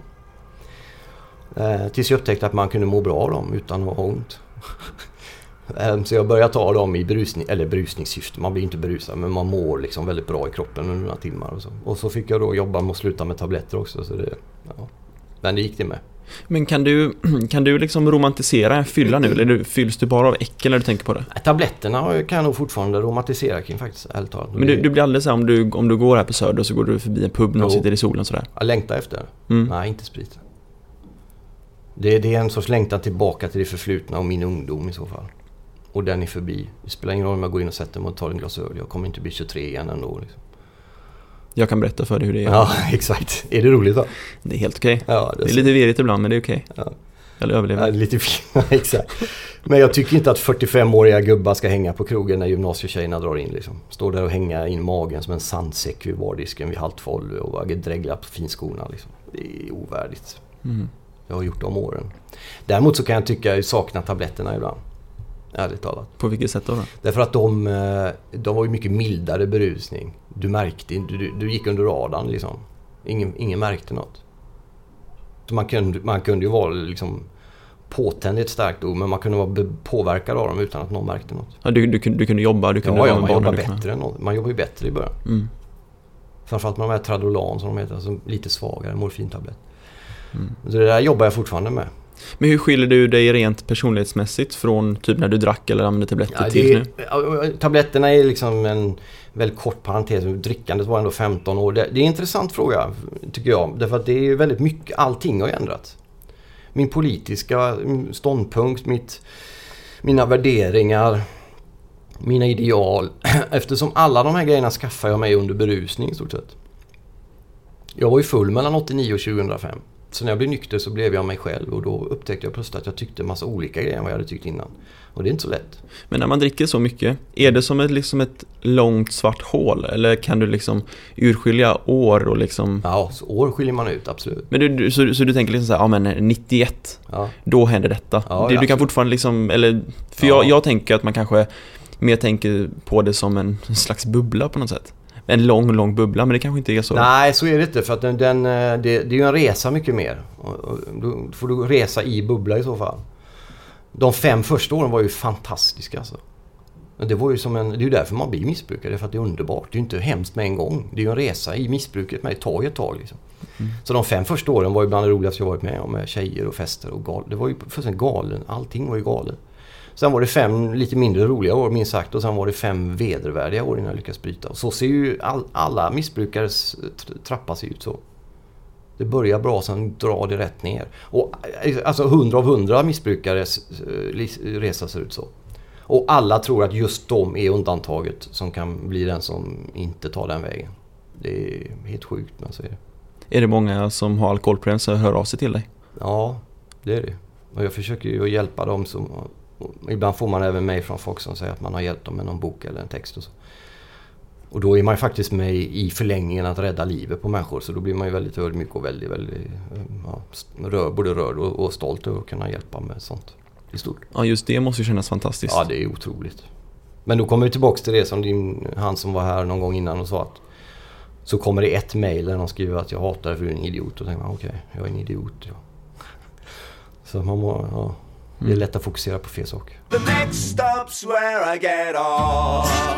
Eh, tills jag upptäckte att man kunde må bra av dem utan att ha ont. Så jag började ta dem i brusning, eller brusningssyfte. Man blir inte brusad, men man mår liksom väldigt bra i kroppen under några timmar och så. Och så fick jag då jobba med att sluta med tabletter också. Så det, ja. Men det gick det med. Men kan du, kan du liksom romantisera en fylla nu? Eller fylls du bara av äckel när du tänker på det? Tabletterna kan jag nog fortfarande romantisera kring faktiskt, ärligt talat. Men du, du blir aldrig så här, om du, om du går här på Söder så går du förbi en pub och sitter i solen sådär? Jag längtar efter. Mm. Nej, inte sprit. Det, det är en sorts längtan tillbaka till det förflutna och min ungdom i så fall. Och den är förbi. Det spelar ingen roll om jag går in och sätter mig och tar en glas öl. Jag kommer inte bli tjugotre igen ändå. Liksom. Jag kan berätta för dig hur det är. Ja, exakt. Är det roligt då? Det är helt okej. Ja, det, det är lite virrigt ibland, men det är okej. Ja. Eller överlever. Ja, lite exakt. Men jag tycker inte att fyrtiofemåriga gubbar ska hänga på krogen när gymnasietjejerna drar in. Liksom. Står där och hänga in magen som en sandsäck vid bardisken vid halvt tolv och bara dregla på finskorna. Liksom. Det är ovärdigt. Mm. Jag har gjort de åren. Däremot så kan jag tycka att jag saknar tabletterna ibland. Ärligt talat. På vilket sätt då? då? Därför att de, de var ju mycket mildare berusning. Du märkte inte, du, du gick under radarn liksom. Ingen, ingen märkte något. Så man kunde, man kunde ju vara liksom påtänd i ett starkt ord, men man kunde vara påverkad av dem utan att någon märkte något. Ja, du, du, du kunde jobba, du kunde ja, vara ja, man jobbar bättre än något. Man jobbar ju bättre i början. Mm. Framförallt med de här Tradolan som de heter, alltså lite svagare morfintablett. Mm. Så det där jobbar jag fortfarande med. Men hur skiljer du dig rent personlighetsmässigt från typ när du drack eller använde tabletter ja, till nu? nu? Tabletterna är liksom en väldigt kort parentes. Drickandet var ändå femton år. Det, det är en intressant fråga tycker jag. Därför att det är väldigt mycket, allting har ändrats. Min politiska ståndpunkt, mitt, mina värderingar, mina ideal. Eftersom alla de här grejerna skaffade jag mig under berusning i stort sett. Jag var ju full mellan åttionio och tjugohundrafem. Så när jag blev nykter så blev jag mig själv och då upptäckte jag plötsligt att jag tyckte en massa olika grejer än vad jag hade tyckt innan. Och det är inte så lätt. Men när man dricker så mycket, är det som ett, liksom ett långt svart hål? Eller kan du liksom urskilja år och liksom... Ja, så år skiljer man ut, absolut. Men du, så, så du tänker liksom så här, ja men nittioett, ja. Då händer detta. Ja, du, ja, du kan fortfarande liksom, eller... För ja. jag, jag tänker att man kanske mer tänker på det som en slags bubbla på något sätt. En lång, lång bubbla, men det kanske inte är så. Nej, så är det inte. För att den, den, det, det är ju en resa mycket mer. Då får du resa i bubbla i så fall. De fem första åren var ju fantastiska. Alltså. Det, var ju som en, det är ju därför man blir missbrukare. Det är för att det är underbart. Det är ju inte hemskt med en gång. Det är ju en resa i missbruket. Men det tar ju ett tag. Liksom. Mm. Så de fem första åren var ju bland det roligaste jag varit med om. Med tjejer och fester och gal. Det var ju fullständigt galen. Allting var ju galet. Sen var det fem lite mindre roliga år minst sagt och sen var det fem vedervärdiga år innan jag lyckades bryta. Och så ser ju all, alla missbrukares trappa sig ut så. Det börjar bra, sen drar det rätt ner. Och alltså hundra av hundra missbrukares resa ser ut så. Och alla tror att just de är undantaget som kan bli den som inte tar den vägen. Det är helt sjukt, men så är det. Är det många som har alkoholproblem som hör av sig till dig? Ja, det är det. Och jag försöker ju att hjälpa dem. Som, ibland får man även mejl från folk som säger att man har hjälpt dem med någon bok eller en text och så. Och då är man ju faktiskt med i förlängningen att rädda livet på människor. Så då blir man ju väldigt ödmjuk och väldigt, väldigt ja, rör, både rörd och, och stolt över att kunna hjälpa med sånt i stort. Ja, just det måste ju kännas fantastiskt. Ja, det är otroligt. Men då kommer vi tillbaka till det som din, han som var här någon gång innan och sa att så kommer det ett mejl där de skriver att jag hatar dig för du är en idiot. Och tänker man, okej, okay, jag är en idiot. Ja. Så man må, ja, det är lätt att fokusera på fel saker. The next stop's where I get off.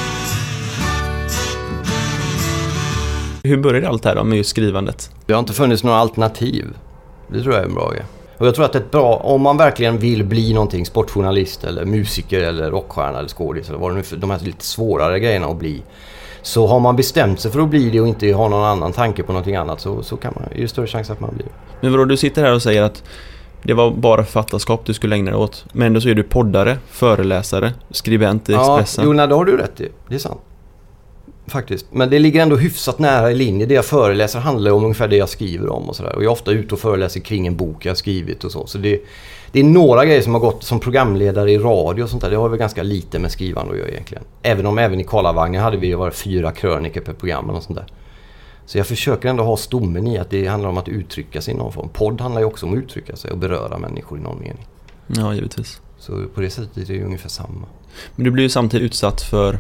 Hur började allt här då med just skrivandet? Det har inte funnits några alternativ. Det tror jag är en bra grej. Och jag tror att det är bra, om man verkligen vill bli någonting, sportjournalist eller musiker eller rockstjärna eller skådis eller vad det nu för, de här lite svårare grejerna att bli. Så har man bestämt sig för att bli det och inte ha någon annan tanke på någonting annat så, så kan man, är det större chans att man blir. Men vadå, du sitter här och säger att det var bara författarskap du skulle ägna dig åt. Men ändå så är du poddare, föreläsare, skribent i Expressen. Ja, jo, nej, det har du rätt i. Det är sant. Faktiskt. Men det ligger ändå hyfsat nära i linje. Det jag föreläser handlar om ungefär det jag skriver om och sådär. Och jag är ofta ute och föreläser kring en bok jag har skrivit och så. Så det, det är några grejer som har gått som programledare i radio och sånt där. Det har väl ganska lite med skrivande att göra egentligen. Även om även i Karlavagnen hade vi ju varit fyra krönikor per program och sånt där. Så jag försöker ändå ha stommen i att det handlar om att uttrycka sig i någon form. Podd handlar ju också om att uttrycka sig och beröra människor i någon mening. Ja, givetvis. Så på det sättet är det ju ungefär samma. Men du blir ju samtidigt utsatt för,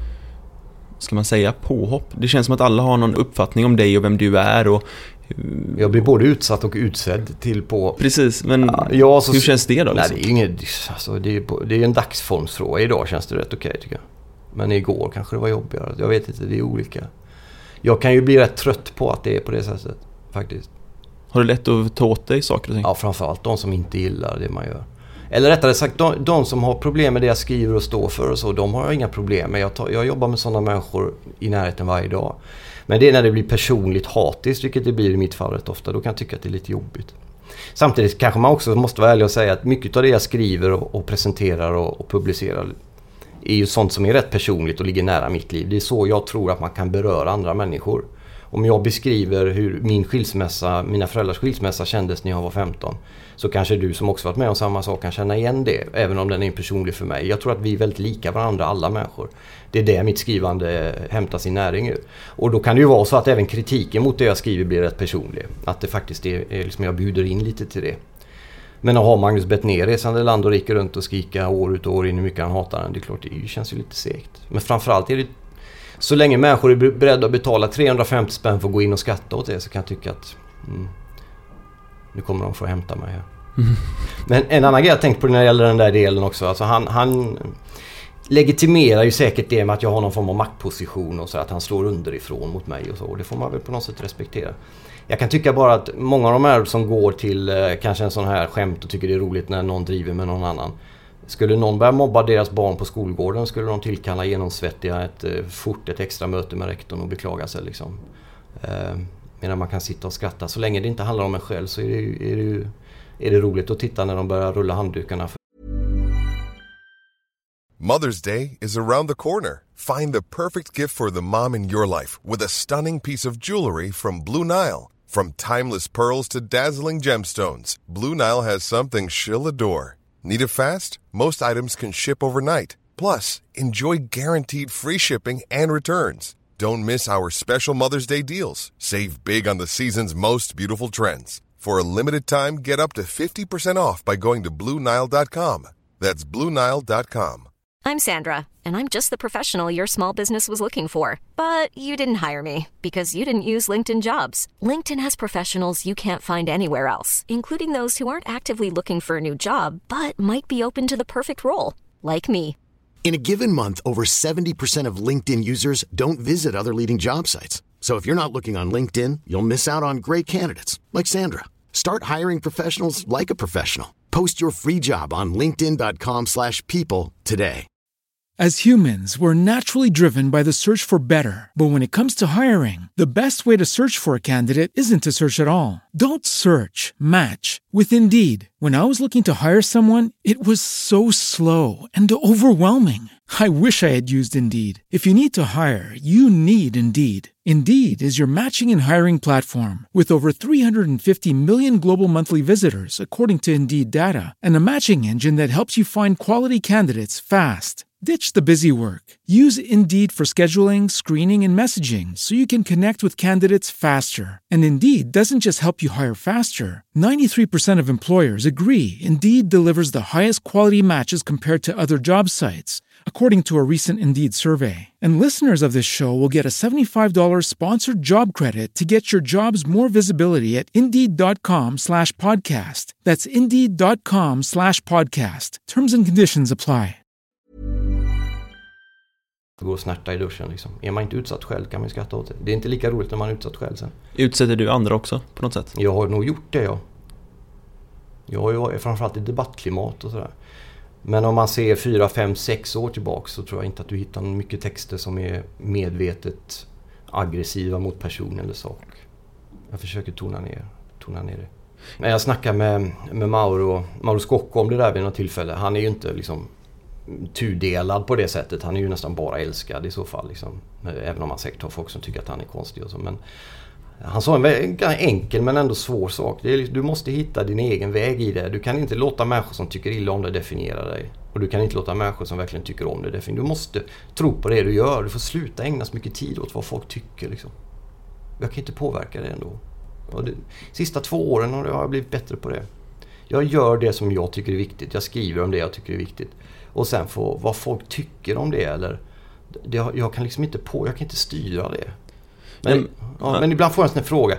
ska man säga, påhopp. Det känns som att alla har någon uppfattning om dig och vem du är. Och jag blir både utsatt och utsedd till på... Precis, men ja, ja, så... hur känns det då? Nej, Liksom? det är inget... Alltså, det är, på, det är en dagsformsfråga. Idag känns det rätt okej, tycker jag. Men igår kanske det var jobbigare. Jag vet inte, det är olika. Jag kan ju bli rätt trött på att det är på det sättet, faktiskt. Har du lätt att ta åt dig saker och ting? Ja, framförallt de som inte gillar det man gör. Eller rättare sagt, de, de som har problem med det jag skriver och står för och så, de har jag inga problem med. Jag, tar, jag jobbar med sådana människor i närheten varje dag. Men det är när det blir personligt hatiskt, vilket det blir i mitt fall rätt ofta. Då kan jag tycka att det är lite jobbigt. Samtidigt kanske man också måste vara ärlig och säga att mycket av det jag skriver och, och presenterar och, och publicerar är ju sånt som är rätt personligt och ligger nära mitt liv. Det är så jag tror att man kan beröra andra människor. Om jag beskriver hur min skilsmässa, mina föräldrars skilsmässa kändes när jag var femton, så kanske du som också varit med om samma sak kan känna igen det, även om den är personlig för mig. Jag tror att vi är väldigt lika varandra, alla människor. Det är det mitt skrivande hämtar sin näring ur. Och då kan det ju vara så att även kritiken mot det jag skriver blir rätt personlig. Att det faktiskt är, är liksom, jag bjuder in lite till det. Men att ha Magnus Bettner resande land och rika runt och skrika år ut och år in hur mycket han hatar den, det är klart, det känns ju lite segt. Men framförallt är det, så länge människor är beredda att betala trehundrafemtio spänn för att gå in och skatta åt det, så kan jag tycka att mm, nu kommer de få hämta mig här. Mm. Men en annan grej jag tänkt på när det gäller den där delen också, alltså han, han legitimerar ju säkert det med att jag har någon form av maktposition och så, att han slår underifrån mot mig och så, och det får man väl på något sätt respektera. Jag kan tycka bara att många av de här som går till eh, kanske en sån här skämt och tycker det är roligt när någon driver med någon annan. Skulle någon börja mobba deras barn på skolgården, skulle de tillkalla genomsvettiga ett eh, fort ett extra möte med rektorn och beklaga sig liksom. Eh, medan man kan sitta och skratta. Så länge det inte handlar om en själv så är det, är det, ju, är det roligt att titta när de börjar rulla handdukarna. Mother's Day is around the corner. Find the perfect gift for the mom in your life with a stunning piece of jewelry from Blue Nile. From timeless pearls to dazzling gemstones, Blue Nile has something she'll adore. Need it fast? Most items can ship overnight. Plus, enjoy guaranteed free shipping and returns. Don't miss our special Mother's Day deals. Save big on the season's most beautiful trends. For a limited time, get up to fifty percent off by going to Blue Nile dot com. That's Blue Nile dot com. I'm Sandra, and I'm just the professional your small business was looking for. But you didn't hire me because you didn't use LinkedIn Jobs. LinkedIn has professionals you can't find anywhere else, including those who aren't actively looking for a new job, but might be open to the perfect role, like me. In a given month, over seventy percent of LinkedIn users don't visit other leading job sites. So if you're not looking on LinkedIn, you'll miss out on great candidates, like Sandra. Start hiring professionals like a professional. Post your free job on linkedin dot com slash people today. As humans, we're naturally driven by the search for better. But when it comes to hiring, the best way to search for a candidate isn't to search at all. Don't search, match with Indeed. When I was looking to hire someone, it was so slow and overwhelming. I wish I had used Indeed. If you need to hire, you need Indeed. Indeed is your matching and hiring platform with over three hundred fifty million global monthly visitors, according to Indeed data, and a matching engine that helps you find quality candidates fast. Ditch the busy work. Use Indeed for scheduling, screening, and messaging so you can connect with candidates faster. And Indeed doesn't just help you hire faster. ninety-three percent of employers agree Indeed delivers the highest quality matches compared to other job sites, according to a recent Indeed survey. And listeners of this show will get a seventy-five dollars sponsored job credit to get your jobs more visibility at Indeed.com slash podcast. That's Indeed.com slash podcast. Terms and conditions apply. Gå och snärta i duschen liksom. Är man inte utsatt själv kan man ju skratta åt det. Det är inte lika roligt när man är utsatt själv sen. Utsätter du andra också på något sätt? Jag har nog gjort det, ja. Jag är framförallt i debattklimat och sådär. Men om man ser fyra, fem, sex år tillbaka så tror jag inte att du hittar mycket texter som är medvetet aggressiva mot person eller sak. Jag försöker tona ner, tona ner det. När jag snackar med, med Mauro, Mauro Scocco om det där vid något tillfälle, han är ju inte liksom tudelad på det sättet. Han är ju nästan bara älskad i så fall liksom. Även om man säkert har folk som tycker att han är konstig och så. Men han sa en väldigt enkel men ändå svår sak. Det är, du måste hitta din egen väg i det. Du kan inte låta människor som tycker illa om det definiera dig. Och du kan inte låta människor som verkligen tycker om det definiera. Du måste tro på det du gör. Du får sluta ägna så mycket tid åt vad folk tycker liksom. Jag kan inte påverka det ändå. Och det, sista två åren har jag blivit bättre på det. Jag gör det som jag tycker är viktigt. Jag skriver om det jag tycker är viktigt. Och sen får vad folk tycker om det eller det, jag kan liksom inte på jag kan inte styra det. Men, mm. ja, men ibland får jag en sån här fråga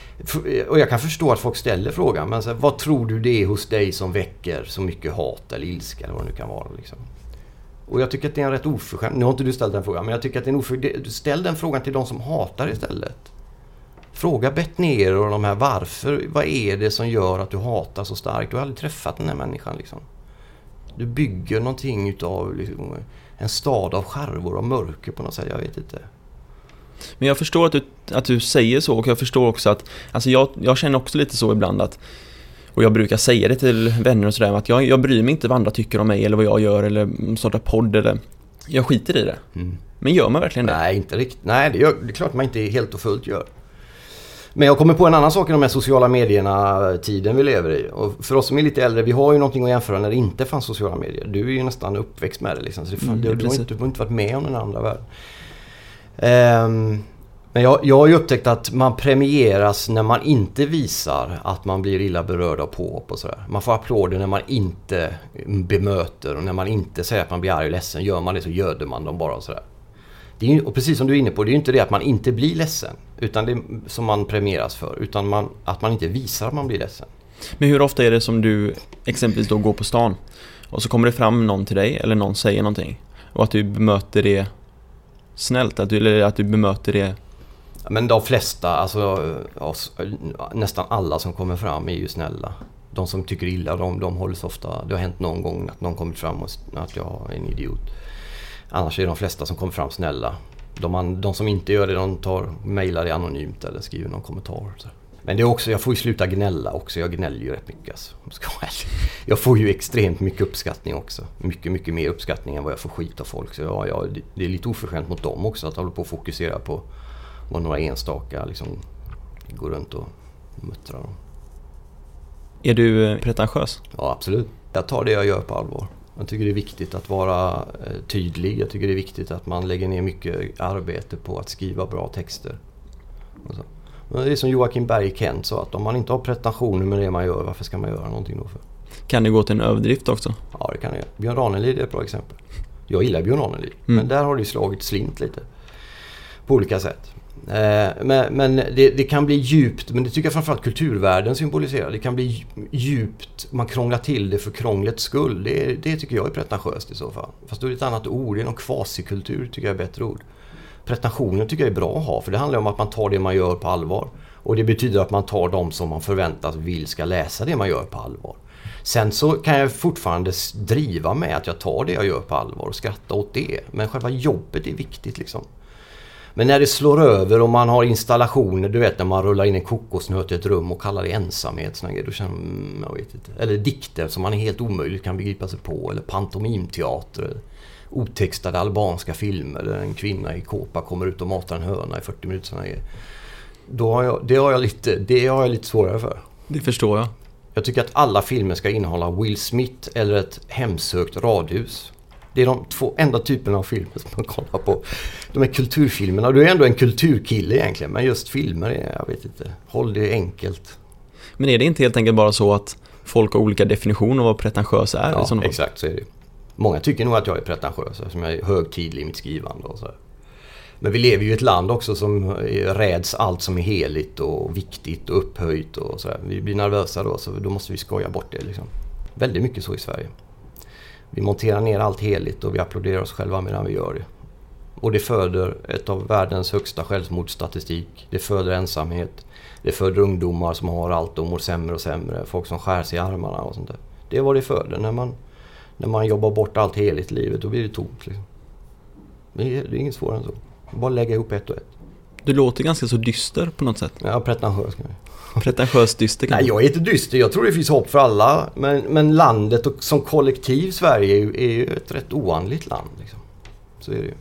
och jag kan förstå att folk ställer frågan, men så här, vad tror du det är hos dig som väcker så mycket hat eller ilska eller vad det nu kan vara liksom. Och jag tycker att det är en rätt oförskämd. Nu har inte du ställt den frågan, men jag tycker att det är en oförskämd. Du ställ den frågan till de som hatar istället. Fråga Bettner och de här varför, vad är det som gör att du hatar så starkt? Du har aldrig träffat den här människan liksom. Du bygger någonting utav liksom, en stad av skärvor och mörker på något sätt, jag vet inte. Men jag förstår att du, att du säger så, och jag förstår också att alltså jag, jag känner också lite så ibland att, och jag brukar säga det till vänner och sådär, att jag, jag bryr mig inte vad andra tycker om mig eller vad jag gör eller starta podd eller jag skiter i det. Mm. Men gör man verkligen det? Nej, inte riktigt. Nej, det, gör, det är klart man inte helt och fullt gör. Men jag kommer på en annan sak i de här sociala medierna, tiden vi lever i. Och för oss som är lite äldre, vi har ju någonting att jämföra när det inte fanns sociala medier. Du är ju nästan uppväxt med det liksom. Så det, mm, du, du, har inte, du har inte varit med om den andra världen. Um, men jag, jag har ju upptäckt att man premieras när man inte visar att man blir illa berörd av påhopp och sådär. Man får applåder när man inte bemöter och när man inte säger att man blir arg och ledsen. Gör man det så göder man dem bara och sådär. Det är ju, och precis som du är inne på, det är ju inte det att man inte blir ledsen utan det som man premieras för, utan man, att man inte visar att man blir ledsen. Men hur ofta är det som du exempelvis då går på stan och så kommer det fram någon till dig eller någon säger någonting och att du bemöter det snällt, att du, eller att du bemöter det? Men de flesta, alltså nästan alla som kommer fram är ju snälla. De som tycker illa, de, de hålls ofta, det har hänt någon gång att någon kommit fram och att jag är en idiot. Annars är de flesta som kommer fram snälla. De, de som inte gör det, de tar mejlar det anonymt eller skriver någon kommentar. Så. Men det är också, jag får ju sluta gnälla också. Jag gnäller ju rätt mycket. Alltså. Jag får ju extremt mycket uppskattning också. Mycket, mycket mer uppskattning än vad jag får skit av folk. Så ja, ja, det är lite oförskämt mot dem också att hålla på att fokusera på vad några enstaka liksom går runt och muttrar dem. Är du pretentiös? Ja, absolut. Jag tar det jag gör på allvar. Jag tycker det är viktigt att vara tydlig. Jag tycker det är viktigt att man lägger ner mycket arbete på att skriva bra texter. Och så. Men det är som Joakim Berg-Kent sa, att om man inte har pretensioner med det man gör, varför ska man göra någonting då för? Kan det gå till en överdrift också? Ja, det kan det. Björn Ranelid är ett bra exempel. Jag gillar Björn Ranelid, mm. men där har det slagit slint lite. På olika sätt. Eh, men men det, det kan bli djupt, men det tycker jag framförallt kulturvärlden symboliserar. Det kan bli djupt, man krånglar till det för krånglets skull. Det, det tycker jag är pretentiöst i så fall. Fast då är det ett annat ord, det är någon kvasikultur tycker jag är ett bättre ord. Pretensionen tycker jag är bra att ha, för det handlar om att man tar det man gör på allvar. Och det betyder att man tar dem som man förväntas vill ska läsa det man gör på allvar. Sen så kan jag fortfarande driva med att jag tar det jag gör på allvar och skrattar åt det. Men själva jobbet är viktigt liksom. Men när det slår över och man har installationer, du vet när man rullar in en kokosnöt i ett rum och kallar det ensamhet, såna grejer, då känner man, jag vet inte. Eller dikter som man är helt omöjligt kan begripa sig på, eller pantomimteater, eller otextade albanska filmer där en kvinna i kåpa kommer ut och matar en höna i fyrtio minuter. Såna grejer. Då har jag, det, har jag lite, det har jag lite svårare för. Det förstår jag. Jag tycker att alla filmer ska innehålla Will Smith eller ett hemsökt radhus. Det är de två enda typerna av filmer som man kollar på. De är kulturfilmerna. Du är ändå en kulturkille egentligen. Men just filmer är, jag vet inte. Håll det enkelt. Men är det inte helt enkelt bara så att folk har olika definitioner av vad pretentiös är? Ja, liksom exakt så är det. Många tycker nog att jag är pretentiös. Som jag är högtidlig i mitt skrivande och så här. Men vi lever ju i ett land också som räds allt som är heligt och viktigt och upphöjt och så här. Vi blir nervösa då, så då måste vi skoja bort det liksom. Väldigt mycket så i Sverige. Vi monterar ner allt heligt och vi applåderar oss själva medan vi gör det. Och det föder ett av världens högsta självmordsstatistik. Det föder ensamhet. Det föder ungdomar som har allt och mår sämre och sämre. Folk som skär sig i armarna och sånt där. Det är vad det föder. När man, när man jobbar bort allt heligt i livet, då blir det tomt liksom. Det är, det är inget svårare än så. Bara lägga ihop ett och ett. Du låter ganska så dyster på något sätt. Ja, pretentiös. Pretentiös dyster kan Nej, jag är inte dyster. Jag tror det finns hopp för alla. Men, men landet och som kollektiv Sverige är ju, är ju ett rätt oandligt land. Liksom. Så är det ju.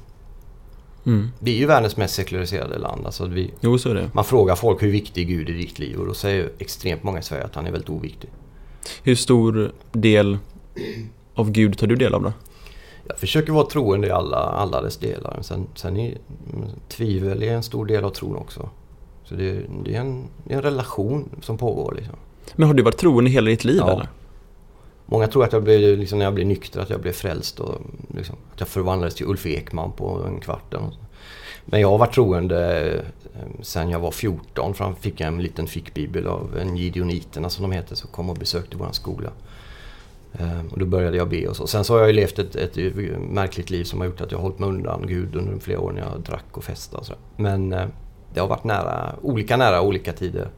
Mm. Vi är ju världens mest sekulariserade land. Alltså vi, jo, så är det. Man frågar folk hur viktig är Gud i ditt liv. Och då säger extremt många i Sverige att han är väldigt oviktig. Hur stor del av Gud tar du del av då? Jag försöker vara troende i alla, alla dess delar. Sen, sen är tvivel är en stor del av tron också. Så det, det, är en, det är en relation som pågår liksom. Men har du varit troende hela ditt liv ja. eller? Många tror att jag blev, liksom, när jag blev nykter att jag blev frälst och liksom, att jag förvandlades till Ulf Ekman på en kvart. Men jag har varit troende sen jag var fjorton. Fram fick jag en liten fickbibel av en gideoniterna som de heter, som kom och besökte vår skola. Och då började jag be och så. Sen så har jag ju levt ett, ett märkligt liv som har gjort att jag har hållit mig undan Gud under flera år när jag drack och festade och så. Men det har varit nära, olika nära olika tider.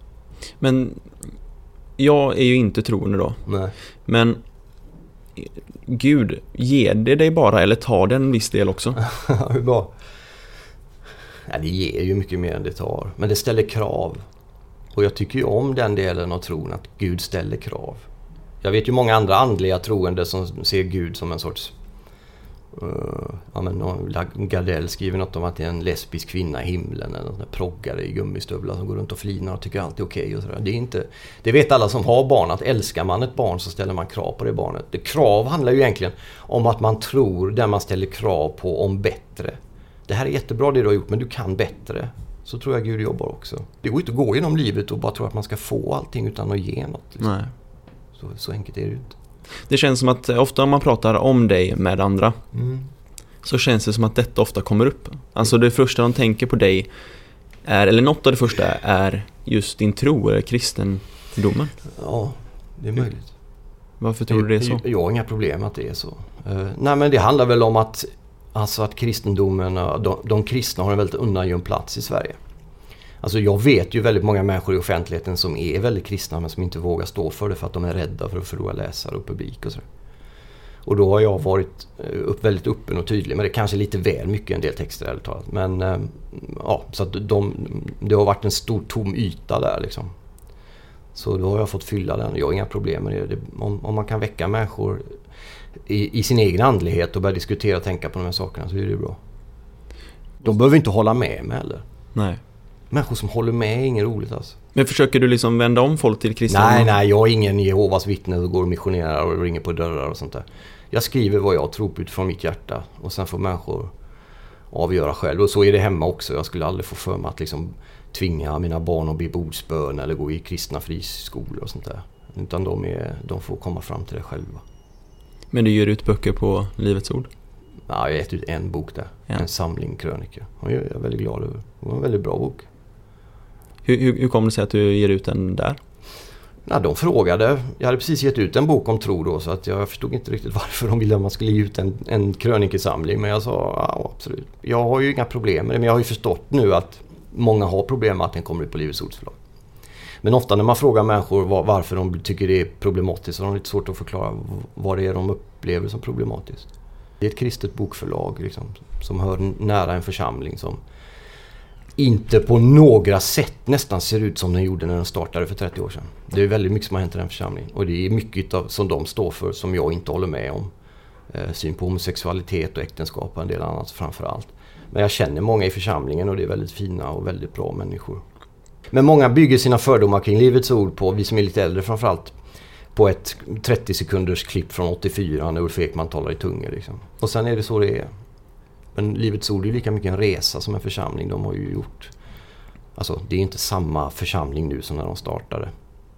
Men jag är ju inte troende då. Nej. Men Gud, ger det dig bara eller tar det en viss del också? Hur bra? Ja, det ger ju mycket mer än det tar. Men det ställer krav. Och jag tycker ju om den delen av tron, att Gud ställer krav. Jag vet ju många andra andliga troende som ser Gud som en sorts... Uh, ja, men Gardell skriver något om att det är en lesbisk kvinna i himlen, eller en proggare i gummistövlar som går runt och flinar och tycker allt är okej och sådär. Det är inte, det vet alla som har barn, att älskar man ett barn så ställer man krav på det barnet. Det krav handlar ju egentligen om att man tror där man ställer krav på om bättre. Det här är jättebra det du har gjort, men du kan bättre. Så tror jag Gud jobbar också. Det går inte att gå genom livet och bara tro att man ska få allting utan att ge något. Liksom. Nej. Så, så enkelt är det inte. Det känns som att ofta om man pratar om dig med andra mm. så känns det som att detta ofta kommer upp. Alltså det första de tänker på dig är, eller något av det första är just din tro eller kristendomen. Ja, det är möjligt. Varför tror du det är så? Jag har inga problem att det är så. Uh, nej, men det handlar väl om att, alltså att kristendomen, de, de kristna har en väldigt undangömd plats i Sverige. Alltså jag vet ju väldigt många människor i offentligheten som är väldigt kristna men som inte vågar stå för det för att de är rädda för att förlora läsare och publik och så. Och då har jag varit upp, väldigt öppen och tydlig, men det är kanske lite väl mycket en del texter eller talat. Men ja, så att de, det har varit en stor tom yta där liksom. Så då har jag fått fylla den. Jag har inga problem med det. det om, om man kan väcka människor i, i sin egen andlighet och börja diskutera och tänka på de här sakerna, så är det bra. De behöver inte hålla med mig heller. Nej. Människor som håller med är inget roligt alltså. Men försöker du liksom vända om folk till kristna? Nej, nej, jag är ingen Jehovas vittne och går och missionerar och ringer på dörrar och sånt där. Jag skriver vad jag tror på utifrån mitt hjärta och sen får människor avgöra själv. Och så är det hemma också. Jag skulle aldrig få för mig att liksom tvinga mina barn att be bordsbön eller gå i kristna friskolor och sånt där. Utan de, är, de får komma fram till det själva. Men du ger ut böcker på Livets Ord? Ja, jag har gett ut en bok där. Ja. En samling krönikor. Och jag är väldigt glad över. Det var en väldigt bra bok. Hur, hur, hur kom det sig att du ger ut den där? Ja, de frågade. Jag hade precis gett ut en bok om tro då, så att jag förstod inte riktigt varför de ville att man skulle ge ut en, en krönikesamling. Men jag sa, ja absolut. Jag har ju inga problem med det, men jag har ju förstått nu att många har problem med att den kommer ut på Livets Ords förlag. Men ofta när man frågar människor var, varför de tycker det är problematiskt så har de lite svårt att förklara vad det är de upplever som problematiskt. Det är ett kristet bokförlag liksom, som hör nära en församling som inte på några sätt nästan ser ut som den gjorde när den startade för trettio år sedan. Det är väldigt mycket som har hänt i den församlingen. Och det är mycket av, som de står för som jag inte håller med om. Eh, syn på homosexualitet och äktenskap och en del annat framför allt. Men jag känner många i församlingen och det är väldigt fina och väldigt bra människor. Men många bygger sina fördomar kring Livets ord på, vi som är lite äldre framförallt, på ett trettio sekunders klipp från åttiofyra när Ulf Ekman talar i tungor. Liksom. Och sen är det så det är. Men Livets ord är lika mycket en resa som en församling de har ju gjort. Alltså det är inte samma församling nu som när de startade.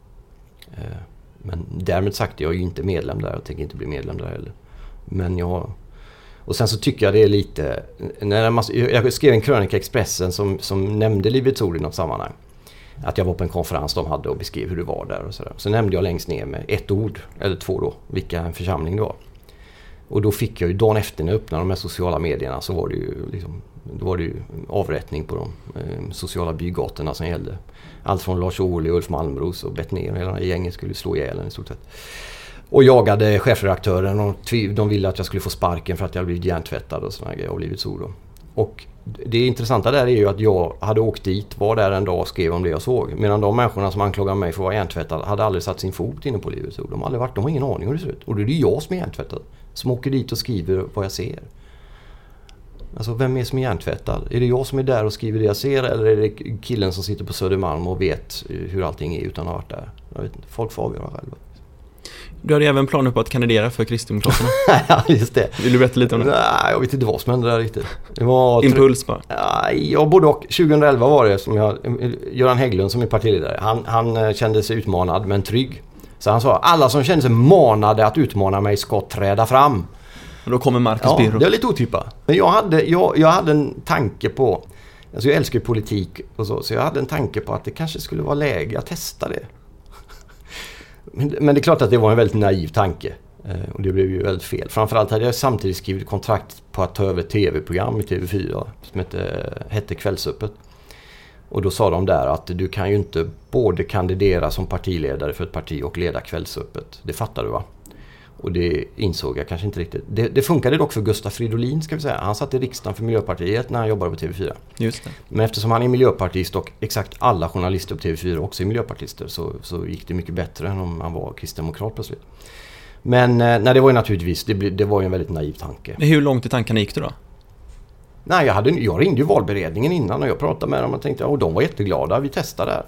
Men därmed sagt, jag är ju inte medlem där och tänker inte bli medlem där heller. Men jag... Och sen så tycker jag det är lite... När man, jag skrev en krönika i Expressen som, som nämnde Livets ord i något sammanhang. Att jag var på en konferens de hade och beskrev hur det var där och sådär. Så nämnde jag längst ner med ett ord, eller två då, vilka en församling det var. Och då fick jag ju dagen efter när jag öppnade de här sociala medierna så var det ju, liksom, då var det ju avrättning på de eh, sociala bygatorna som gällde. Allt från Lars Ohly, Ulf Malmros och Bettner och hela gänget skulle slå ihjäl i stort sett. Och jagade chefredaktören och de ville att jag skulle få sparken för att jag hade blivit hjärntvättad och sådana grejer av Livets ord då. Och det intressanta där är ju att jag hade åkt dit, var där en dag och skrev om det jag såg. Medan de människorna som anklagade mig för att vara hjärntvättad hade aldrig satt sin fot inne på Livets ord. De har aldrig varit, de har ingen aning hur det ser ut. Och det är ju jag som är hjärntvättad. Som åker dit och skriver vad jag ser. Alltså vem är som är hjärntvättad? Är det jag som är där och skriver det jag ser? Eller är det killen som sitter på Södermalm och vet hur allting är utan att ha varit där? Jag vet inte, folk får avgöra själva. Du hade även planer på att kandidera för Kristdemokraterna. Ja, just det. Vill du berätta lite om det? Nej, jag vet inte vad som hände där riktigt. Det var Impuls bara. Ja, jag både och. tjugoelva var det som jag... Göran Hägglund som är partiledare. Han, han kände sig utmanad men trygg. Så han sa, alla som kände sig manade att utmana mig ska träda fram. Och då kommer Marcus ja, Birro. Det är lite otippat. Men jag hade, jag, jag hade en tanke på... Alltså jag älskar politik och så. Så jag hade en tanke på att det kanske skulle vara läge att testa det. Men, men det är klart att det var en väldigt naiv tanke. Eh, och det blev ju väldigt fel. Framförallt hade jag samtidigt skrivit kontrakt på att ta över ett tv-program i T V fyra. Som hette, hette Kvällsöppet. Och då sa de där att du kan ju inte både kandidera som partiledare för ett parti och leda Kvällsöppet. Det fattar du va? Och det insåg jag kanske inte riktigt. Det, det funkade dock för Gustaf Fridolin ska vi säga. Han satt i riksdagen för Miljöpartiet när han jobbade på T V fyra. Just det. Men eftersom han är miljöpartist och exakt alla journalister på T V fyra också är miljöpartister så, så gick det mycket bättre än om han var kristdemokrat plötsligt. Men nej, det var ju naturligtvis, det, det var ju en väldigt naiv tanke. Men hur långt i tankarna gick du då? Nej, jag, hade, jag ringde ju valberedningen innan och jag pratade med dem och tänkte, och de var jätteglada, vi testar där.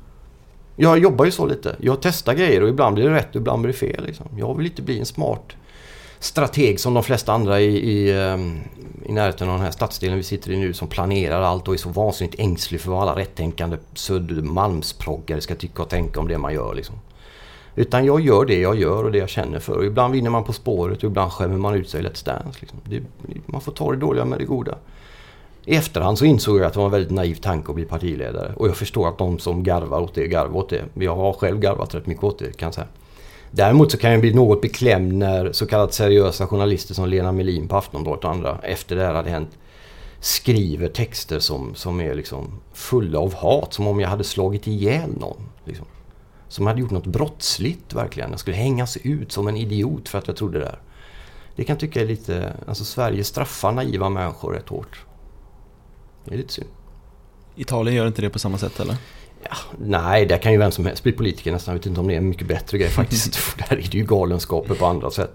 Jag jobbar ju så lite. Jag testar grejer och ibland blir det rätt och ibland blir det fel. Liksom. Jag vill inte bli en smart strateg som de flesta andra i, i, i närheten av den här stadsdelen vi sitter i nu som planerar allt och är så vansinnigt ängslig för vad alla rättänkande Södermalmsproggare ska tycka och tänka om det man gör. Liksom. Utan jag gör det jag gör och det jag känner för. Och ibland vinner man på spåret och ibland skämmer man ut sig i Let's Dance. Liksom. Det, man får ta det dåliga med det goda. I efterhand så insåg jag att det var en väldigt naiv tanke att bli partiledare. Och jag förstår att de som garvar åt det, garvar åt det. Jag har själv garvat rätt mycket åt det kan jag säga. Däremot så kan jag bli något beklämd när så kallat seriösa journalister som Lena Melin på Aftonbladet och andra efter det här hade hänt skriver texter som, som är liksom fulla av hat. Som om jag hade slagit ihjäl någon. Liksom. Som hade gjort något brottsligt verkligen. Jag skulle hängas ut som en idiot för att jag trodde det där. Det kan tycka är lite... Alltså Sverige straffar naiva människor rätt hårt. Det är lite synd. Italien gör inte det på samma sätt eller? Ja, nej, det kan ju vem som helst bli politiker nästan. Jag vet inte om det är en mycket bättre grej faktiskt. Där är det ju galenskaper på andra sätt.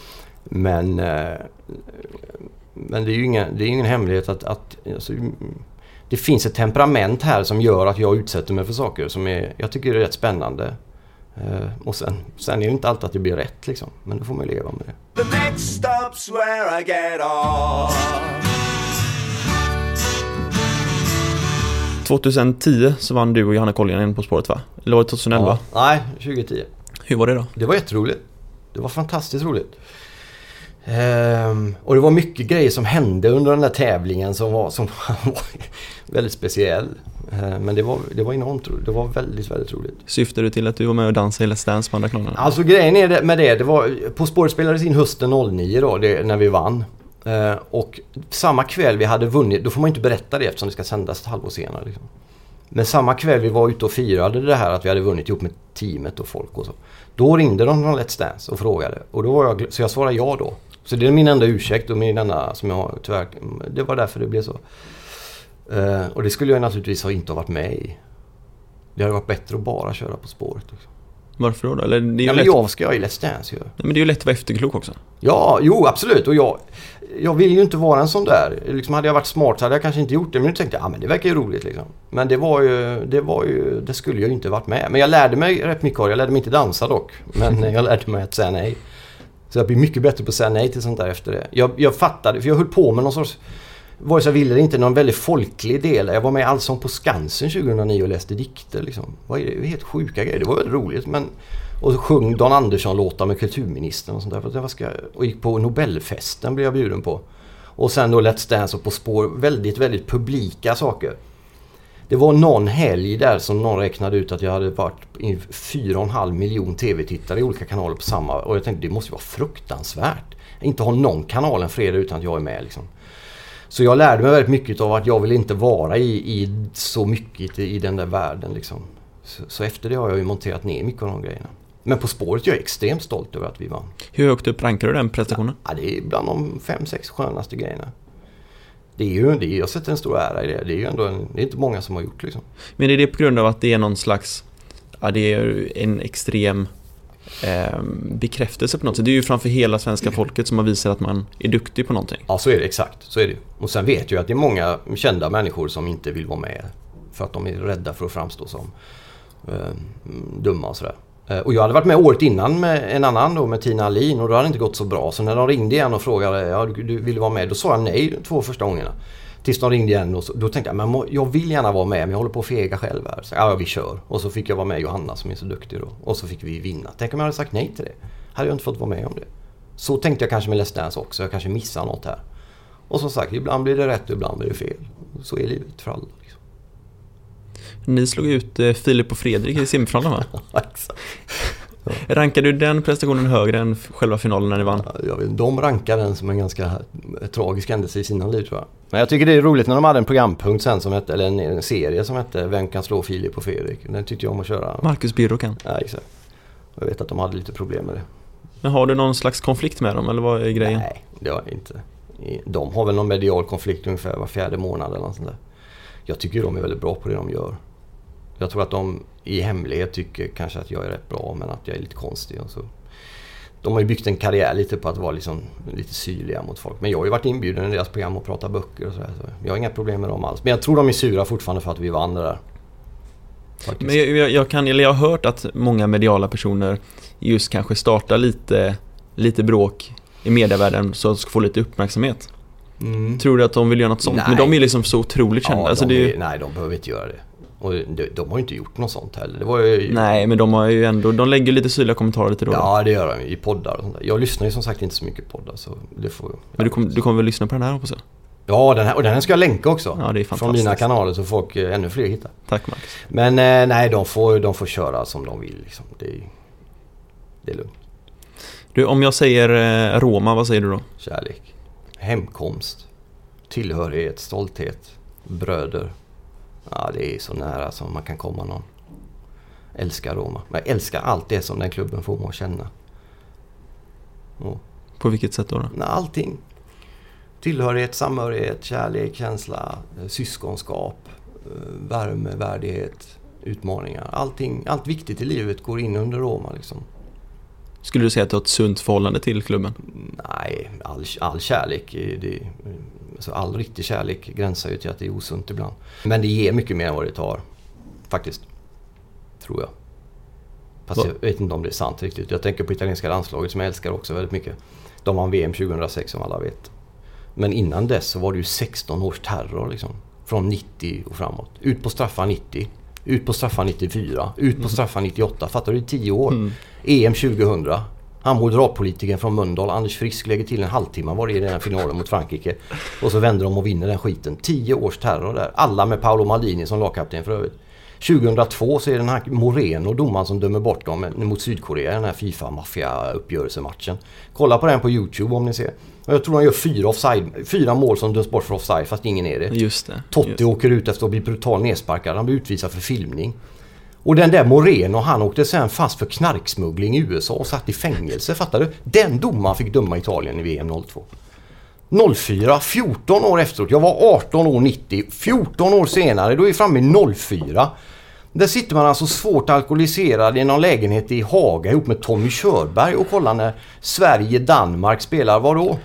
Men, eh, men det är ju ingen, det är ingen hemlighet att, att alltså, det finns ett temperament här som gör att jag utsätter mig för saker som är, jag tycker är rätt spännande. Eh, och sen, sen är det inte alltid att det blir rätt liksom. Men då får man leva med det. The next stop's where I get off. tjugohundratio så vann du och Johanna Koljonen På spåret va? Eller var det tjugoelva? Ja, nej, tjugohundratio. Hur var det då? Det var jätteroligt. Det var fantastiskt roligt. Ehm, och det var mycket grejer som hände under den där tävlingen som var, som var väldigt speciell. Ehm, men det var, det var enormt roligt. Det var väldigt, väldigt roligt. Syftar du till att du var med och dansade i Let's Dance på andra kanalerna? Alltså grejen är det, med det, det var, På spåret spelades in hösten noll nio då, det, när vi vann. Uh, och samma kväll vi hade vunnit, då får man inte berätta det eftersom det ska sändas ett halvår senare liksom. Men samma kväll vi var ute och firade det här att vi hade vunnit ihop med teamet och folk och så. Då ringde de från Let's Dance och frågade. Och då var jag, så jag svarade ja då. Så det är min enda ursäkt och min enda som jag har tyvärr. Det var därför det blev så. Uh, och det skulle jag naturligtvis ha inte varit med i. Det hade varit bättre att bara köra På spåret också. Varför då? Eller, det är ju ja, lätt... men jag ska ju i Let's Dance ju. Nej, men det är ju lätt att vara efterklok också. Ja, jo absolut. Och jag, jag vill ju inte vara en sån där. Liksom, hade jag varit smart så hade jag kanske inte gjort det. Men nu tänkte jag, ja men det verkar ju roligt liksom. Men det var ju, det var ju, det skulle jag ju inte varit med. Men jag lärde mig rätt mycket av det. Jag lärde mig inte dansa dock. Men jag lärde mig att säga nej. Så jag blir mycket bättre på att säga nej till sånt där efter det. Jag, jag fattade, för jag höll på med någon sorts, vare sig jag ville det inte, någon väldigt folklig del. Jag var med i Allsång på Skansen tjugohundranio och läste dikter liksom. Vad är det? Det är helt sjuka grejer. Det var väldigt roligt, men och så sjöng Dan Andersson-låtar med kulturministern och sånt där. Vad ska, och gick på Nobelfesten blev jag bjuden på. Och sen då Let's Dance och På spår. Väldigt, väldigt publika saker. Det var någon helg där som någon räknade ut att jag hade varit i fyra och en halv miljon tv-tittare i olika kanaler på samma. Och jag tänkte, det måste ju vara fruktansvärt. Inte ha någon kanal en fredag utan att jag är med liksom. Så jag lärde mig väldigt mycket av att jag vill inte vara i, i så mycket i, i den där världen liksom. Så, så efter det har jag ju monterat ner mycket av de grejerna. Men På spåret jag är extremt stolt över att vi vann. Hur högt upp rankar du den prestationen? Ja, det är bland de fem, sex skönaste grejerna. Det är ju, det är, jag sätter en stor ära i det. Det är ju ändå en, det är inte många som har gjort liksom. Men är det på grund av att det är någon slags, ja det är en extrem eh, bekräftelse på något sätt. Det är ju framför hela svenska folket som har visat att man är duktig på någonting. Ja, så är det, exakt. Så är det. Och sen vet jag att det är många kända människor som inte vill vara med för att de är rädda för att framstå som eh, dumma och sådär. Och jag hade varit med året innan med en annan då, med Tina Alin, och då hade det inte gått så bra. Så när de ringde igen och frågade, ja du, du vill vara med, då sa jag nej två första gångerna. Tills de ringde igen och så, då tänkte jag, men jag vill gärna vara med, men jag håller på att fega själv här. Så ja, vi kör. Och så fick jag vara med Johanna som är så duktig då. Och så fick vi vinna. Tänk om jag hade sagt nej till det. Hade jag inte fått vara med om det. Så tänkte jag kanske med Let's Dance också. Jag kanske missar något här. Och som sagt, ibland blir det rätt och ibland blir det fel. Så är livet för alla. Liksom. Ni slog ut eh, Filip och Fredrik i semifinalen, va? Ja, exakt. Ja. Rankar du den prestationen högre än själva finalen när ni vann? Ja, jag vet, de rankar den som en ganska tragisk händelse i sina liv, tror jag. Men jag tycker det är roligt när de hade en programpunkt sen som hette, eller en, en serie som hette Vem kan slå Filip och Fredrik? Den tyckte jag om att köra. Marcus Birro kan. Ja, exakt. Jag vet att de hade lite problem med det. Men har du någon slags konflikt med dem, eller vad är grejen? Nej, det har jag inte. De har väl någon medial konflikt ungefär var fjärde månad eller något sånt där. Jag tycker de är väldigt bra på det de gör. Jag tror att de i hemlighet tycker kanske att jag är rätt bra, men att jag är lite konstig. Och så. De har ju byggt en karriär lite på att vara liksom lite syrliga mot folk. Men jag har ju varit inbjuden i deras program och pratat böcker och sådär. Så jag har inga problem med dem alls. Men jag tror de är sura fortfarande för att vi vann det där. Faktiskt. Men jag, jag, kan, eller jag har hört att många mediala personer just kanske startar lite, lite bråk i medievärlden så att de ska få lite uppmärksamhet. Mm. Tror du att de vill göra något sånt? Nej. Men de är liksom så otroligt kända. Ja, alltså, de det är ju... Nej, de behöver inte göra det. Och de, de har ju inte gjort något sånt heller. Det var ju... Nej, men de har ju ändå, de lägger lite syrliga kommentarer lite då. Ja, det gör de i poddar och sånt där. Jag lyssnar ju som sagt inte så mycket poddar, så det får... Men du, kom, du kommer väl lyssna på den här, hoppas jag? Ja, den här, och den här ska jag länka också. Ja, det är fantastiskt. Från mina kanaler så folk eh, ännu fler hittar. Tack, Marcus. Men eh, nej, de får, de får köra som de vill liksom. Det, det är lugnt. Du, om jag säger eh, Roma, vad säger du då? Kärlek, hemkomst, tillhörighet, stolthet, bröder. Ja, det är så nära som man kan komma någon. Älskar Roma. Men jag älskar allt det som den klubben får mig att känna. Och, på vilket sätt då? då? Nej, allting. Tillhörighet, samhörighet, kärlek, känsla, syskonskap, värme, värdighet, utmaningar. Allting, allt viktigt i livet går in under Roma liksom. Skulle du säga att du har ett sunt förhållande till klubben? Nej, all, all kärlek, det, alltså all riktig kärlek gränsar ju till att det är osunt ibland. Men det ger mycket mer än vad det tar, faktiskt, tror jag. Fast Va? Jag vet inte om det är sant riktigt. Jag tänker på italienska landslaget som jag älskar också väldigt mycket. De vann V M tjugohundrasex som alla vet. Men innan dess så var det ju sexton års terror liksom. Från nittio och framåt. Ut på straffar nittio. Ut på straffar nittiofyra. Ut på straffar nittioåtta. Fattar du? tio år. Mm. E M tjugohundra. Han moderatpolitiken från Mölndal, Anders Frisk, lägger till en halvtimme var det i den här finalen mot Frankrike. Och så vänder de och vinner den skiten. Tio års terror där. Alla med Paolo Maldini som lagkapten för övrigt. tjugohundratvå så är det den här Moreno, domaren som dömer bort dem mot Sydkorea i den här FIFA-maffia-uppgörelsematchen. Kolla på den på YouTube om ni ser. Jag tror han gör fyra, offside, fyra mål som döms bort för offside fast ingen är det. Just det. Totti just. åker ut efter att bli brutalt nedsparkad. Han blir utvisad för filmning. Och den där Moreno, han åkte sen fast för knarksmuggling i U S A och satt i fängelse. Fattar du? Den domaren fick döma Italien i V M noll två. noll fyra, fjorton år efteråt. Jag var arton år nittio. fjorton år senare, då är vi framme i noll fyra. Där sitter man alltså svårt alkoholiserad i någon lägenhet i Haga ihop med Tommy Körberg och kollar när Sverige-Danmark spelar, vad då?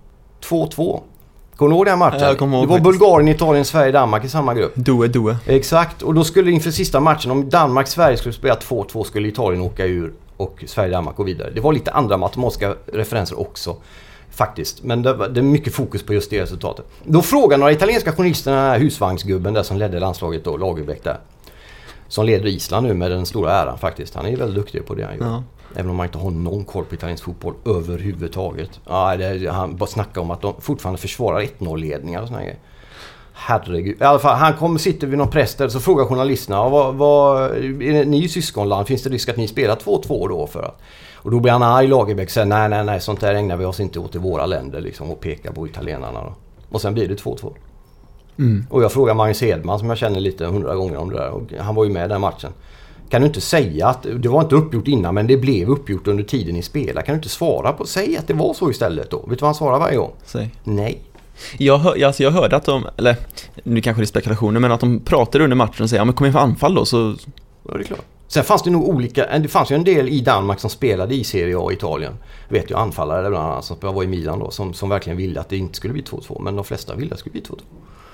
två två. Kommer du ihåg den matchen? Jag kommer ihåg det var faktiskt. Bulgarien, Italien, Sverige, Danmark i samma grupp. Doe, doe. Exakt, och då skulle inför sista matchen, om Danmark-Sverige skulle spela två två, skulle Italien åka ur och Sverige-Danmark gå vidare. Det var lite andra matematiska referenser också, faktiskt. Men det, var, det är mycket fokus på just det resultatet. Då frågar några italienska journalister den här husvagnsgubben där som ledde landslaget då, Lagerbäck där. Som leder Island nu med den stora äran faktiskt. Han är väldigt duktig på det han gör. Ja. Även om man inte har någon koll på italiensk fotboll överhuvudtaget. Ja, det, han bara snackar om att de fortfarande försvarar ett noll-ledningar och såna grejer. Herregud. I alla fall, han kommer sitter vid någon präst där så frågar journalisterna vad, vad, är det ni syskonland? Finns det risk att ni spelar två två då? För att, och då blir han arg, Lagerbäck, säger nej, nej, nej, sånt där ägnar vi oss inte åt i våra länder liksom, och pekar på italienarna då. Och sen blir det två två. Mm. Och jag frågar Magnus Hedman som jag känner lite hundra gånger om det där. Och han var ju med i den matchen. Kan du inte säga att det var inte uppgjort innan men det blev uppgjort under tiden ni spelar? Kan du inte svara på, säg att det var så istället då? Vet du vad han svarar varje gång? Säg. Nej. Jag, hör, alltså jag hörde att de, eller nu kanske det är spekulationer, men att de pratade under matchen och säger ja men kom in för anfall då så... Ja, det är klart. Sen fanns det nog olika, det fanns ju en del i Danmark som spelade i Serie A i Italien. Vet ju anfallare bland annat som var i Milan då, som, som verkligen ville att det inte skulle bli två två, men de flesta ville att det skulle bli två två.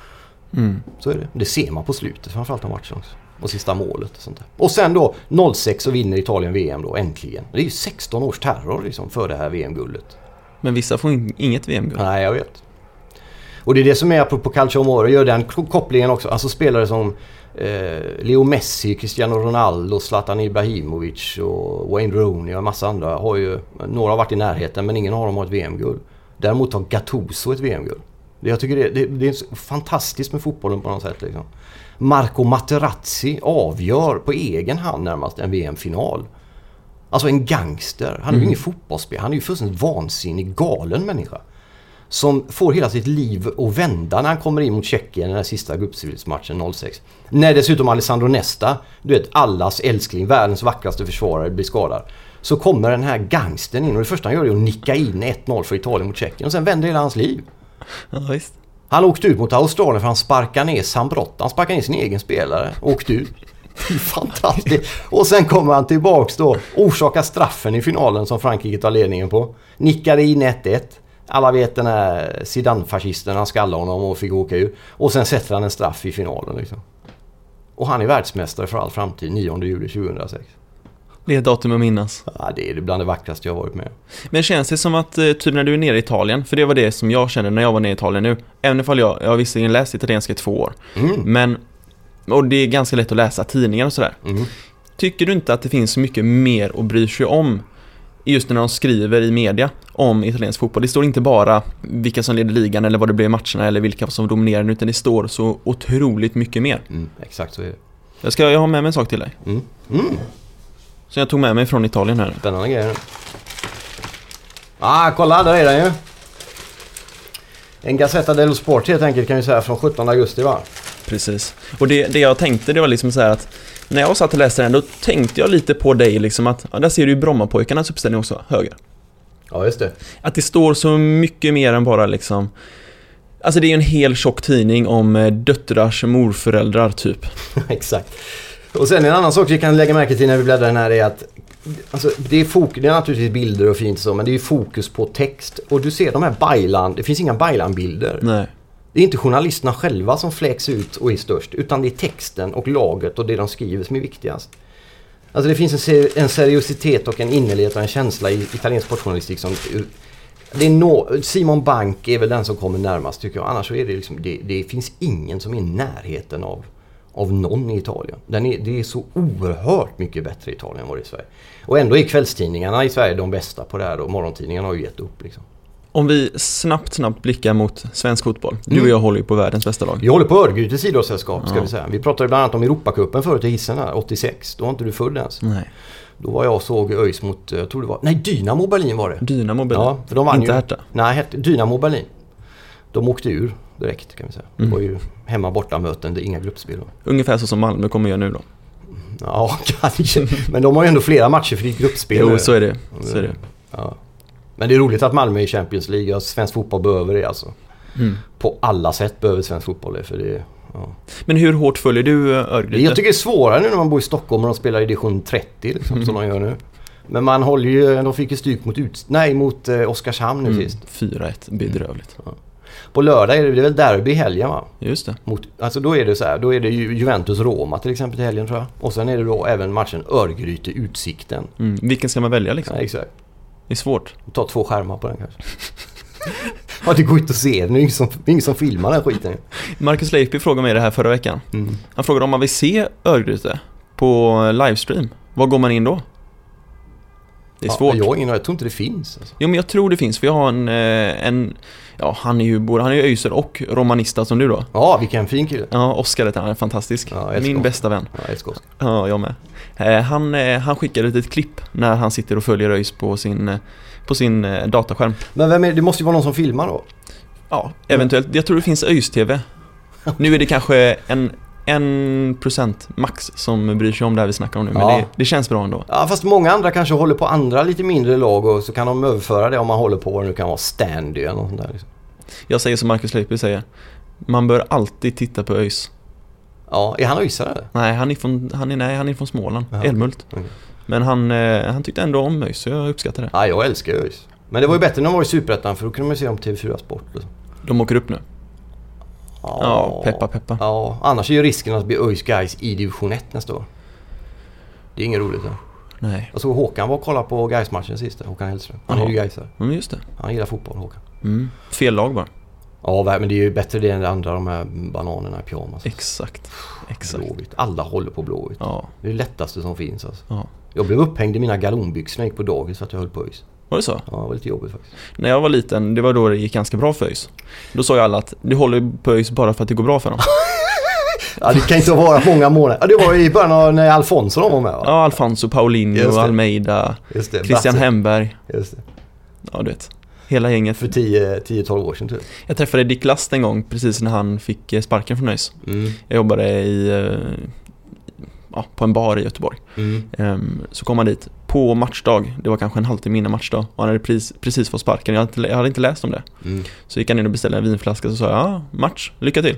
Mm. Så är det. Det ser man på slutet framförallt av matchen också. Och sista målet och sånt där. Och sen då noll sex så vinner Italien V M då äntligen. Det är ju sexton års terror liksom för det här V M-guldet. Men vissa får inget V M-guld. Nej, jag vet. Och det är det som är apropå Calcio Amore, gör den kopplingen också. Alltså spelare som eh, Leo Messi, Cristiano Ronaldo, Zlatan Ibrahimovic och Wayne Rooney och en massa andra har ju, några har varit i närheten men ingen har dem har ett V M-guld. Däremot har Gattuso ett V M-guld. Jag tycker det, det, det är fantastiskt med fotbollen på något sätt liksom. Marco Materazzi avgör på egen hand närmast en V M-final. Alltså en gangster. Han är ju mm. ingen fotbollsspelare. Han är ju fullständigt vansinnig, galen människa. Som får hela sitt liv att vända när han kommer in mot Tjeckien i den här sista gruppspelsmatchen noll sex. När dessutom Alessandro Nesta, du vet allas älskling, världens vackraste försvarare, blir skadad. Så kommer den här gangstern in och det första han gör är att nicka in ett noll för Italien mot Tjeckien. Och sen vänder hela hans liv. Ja, visst. Han åkte ut mot Australien för han sparkade ner Sambrotta. Han sparkade ner sin egen spelare. Åkte ut. Fantastiskt. Och sen kommer han tillbaks då. Orsakar straffen i finalen som Frankrike tar ledningen på. Nickade in ett ett. Alla vet den här Zidane-fascisten. Han skallade honom och fick åka ur. Och sen sätter han en straff i finalen liksom. Och han är världsmästare för all framtid. nionde juli tjugohundrasex. Det är ett datum att minnas. Ja, det är bland det vackraste jag har varit med. Men känns det som att typ när du är nere i Italien, för det var det som jag kände när jag var nere i Italien nu, även ifall jag, jag har visserligen läst italienska i två år, mm. men, och det är ganska lätt att läsa tidningar och sådär. Mm. Tycker du inte att det finns så mycket mer att bry sig om just när de skriver i media om italiensk fotboll? Det står inte bara vilka som leder ligan eller vad det blev i matcherna eller vilka som dominerar, utan det står så otroligt mycket mer. Mm, exakt så är det. Jag ska jag har med mig en sak till dig. Mm. Mm. Så jag tog med mig från Italien här. Spännande grejer. Ah, kolla, där är den ju. En Gazzetta dello Sport helt enkelt kan vi säga från sjuttonde augusti va? Precis. Och det, det jag tänkte det var liksom så här att när jag satt och läste den då tänkte jag lite på dig liksom att ja, där ser du ju Brommapojkarnas uppställning också, höger. Ja, just det. Att det står så mycket mer än bara liksom. Alltså det är ju en hel tjock tidning om döttrars morföräldrar typ. Exakt. Och sen en annan sak vi kan lägga märke till när vi bläddrar den här är att alltså, det, är fokus, det är naturligtvis bilder och fint så, men det är fokus på text. Och du ser de här Baylan, det finns inga Baylan-bilder. Nej. Det är inte journalisterna själva som fläks ut och är störst, utan det är texten och laget och det de skriver som är viktigast. Alltså det finns en, ser- en seriositet och en innerlighet och en känsla i italiensk sportjournalistik som... Det är no- Simon Bank är väl den som kommer närmast tycker jag. Annars så är det liksom, det, det finns ingen som är i närheten av av någon i Italien. Den är, det är så oerhört mycket bättre i Italien än vad det är i Sverige. Och ändå är kvällstidningarna i Sverige de bästa på det här och morgontidningarna har ju gett upp liksom. Om vi snabbt, snabbt blickar mot svensk fotboll. Du Mm. och jag håller ju på världens bästa lag. Jag håller på Örgrytes idrottssällskap, ska Ja. vi säga. Vi pratade bland annat om Europacupen förut i hissen här, åttiosex. Då var inte du född ens. Nej. Då var jag och såg ÖIS mot, jag tror det var, nej Dynamo Berlin var det. Dynamo Berlin. Ja, för de vann Inte ju. Hertha. Nej, Hertha- Dynamo Berlin. De åkte ur direkt, kan vi säga. Mm. Det var ju hemma borta möten, det är inga gruppspel. Ungefär så som Malmö kommer göra nu då. Ja, kanske. Men de har ju ändå flera matcher för det är gruppspel. Jo, så är det. Så är det. Ja. Men det är roligt att Malmö är i Champions League. Svensk fotboll behöver det alltså. Mm. På alla sätt behöver svensk fotboll det. För det ja. Men hur hårt följer du Örgryte? Jag tycker det är svårare nu när man bor i Stockholm och de spelar i division trettio liksom, Mm. som de gör nu. Men man håller ju, de fick ju stryk mot, ut, nej, mot eh, Oskarshamn nu Mm. sist. fyra ett, bedrövligt. Ja. På lördag är det, det är väl derby i helgen, va? Just det. Mot, alltså då är det så här, då är det ju Juventus-Roma till exempel i helgen, tror jag. Och sen är det då även matchen Örgryte-Utsikten. Mm. Vilken ska man välja liksom? Ja, exakt. Det är svårt. Ta två skärmar på den kanske. Ja, det går inte att se. Det är ingen som, ingen som filmar den skiten. Marcus Leifby frågade mig det här förra veckan. Mm. Han frågade om man vill se Örgryte på livestream. Var går man in då? Det är Ja, svårt. jag har ingen, jag tror inte det finns. Alltså. Jo, men jag tror det finns. För jag har en... eh, en ja, han är ju både... Han är ju öjser och romanista som du då. Ja, vilken fin kille. Ja, Oskar heter han. är fantastisk. Ja, jag älskar Min Oskar. bästa vän. Ja, jag älskar Oskar. Ja, jag med. Eh, han, eh, han skickade ett litet klipp när han sitter och följer ÖIS på sin, eh, på sin eh, dataskärm. Men vem är, det måste ju vara någon som filmar då. Ja, eventuellt. Jag tror det finns ÖIS-T V. Nu är det kanske en, en procent max som bryr sig om det här vi snackar om nu. Men Ja. det, det känns bra ändå. Ja, fast många andra kanske håller på andra lite mindre lag och så kan de överföra det om man håller på vad det nu kan vara, Standy eller något sånt där. Liksom. Jag säger som Marcus Leifby säger. Man bör alltid titta på ÖIS. Ja, är han öjsare eller? Nej, han är från, han är, nej, han är från Småland. Jaha. Älmhult. Okej. Men han, eh, han tyckte ändå om ÖIS, så jag uppskattar det. Ja, jag älskar ÖIS. Men det var ju bättre när de var i Superettan för då kunde man se dem på T V fyra Sport. Liksom. De åker upp nu. Ja, peppa, peppa. Ja, annars är ju risken att bli ÖIS Guys i division ett nästa år. Det är inget roligt. Ja. Nej, Jag såg Håkan var och kollade på Guys-matchen sista, Håkan Hellström. Han är Jaha. ju Guysare. men just det. Han gillar fotboll, Håkan. Mm. Fel lag bara. Ja, men det är ju bättre det än det andra, de här bananerna i pyjamas. Exakt. Exakt. Blåvitt. Alla håller på Blåvitt. Ja, Det är det lättaste som finns alltså. ja. Jag blev upphängd i mina galonbyxor när jag gick på dagis för att jag höll på ÖIS. Var det så? Ja, det var lite jobbigt faktiskt. När jag var liten, det var då det gick ganska bra för ÖIS. Då sa ju alla att det håller på ÖIS bara för att det går bra för dem. Ja, det kan inte vara många månader. Ja, det var i början av när Alfonso de var med, va? Ja, Alfonso, Paulinho, Just det. Almeida, Just det. Christian Basse. Hemberg. Just det. Ja, du vet. Hela gänget. För tio tolv år sedan typ. Jag träffade Dick Last en gång precis när han fick eh, sparken från ÖIS. Mm. Jag jobbade i, eh, ja, på en bar i Göteborg. Mm. Ehm, så kom han dit på matchdag. Det var kanske en halvtimme innan matchdag. Och han hade precis, precis fått sparken. Jag hade, inte, jag hade inte läst om det. Mm. Så gick han in och beställde en vinflaska. Så sa jag, ja, match, lycka till.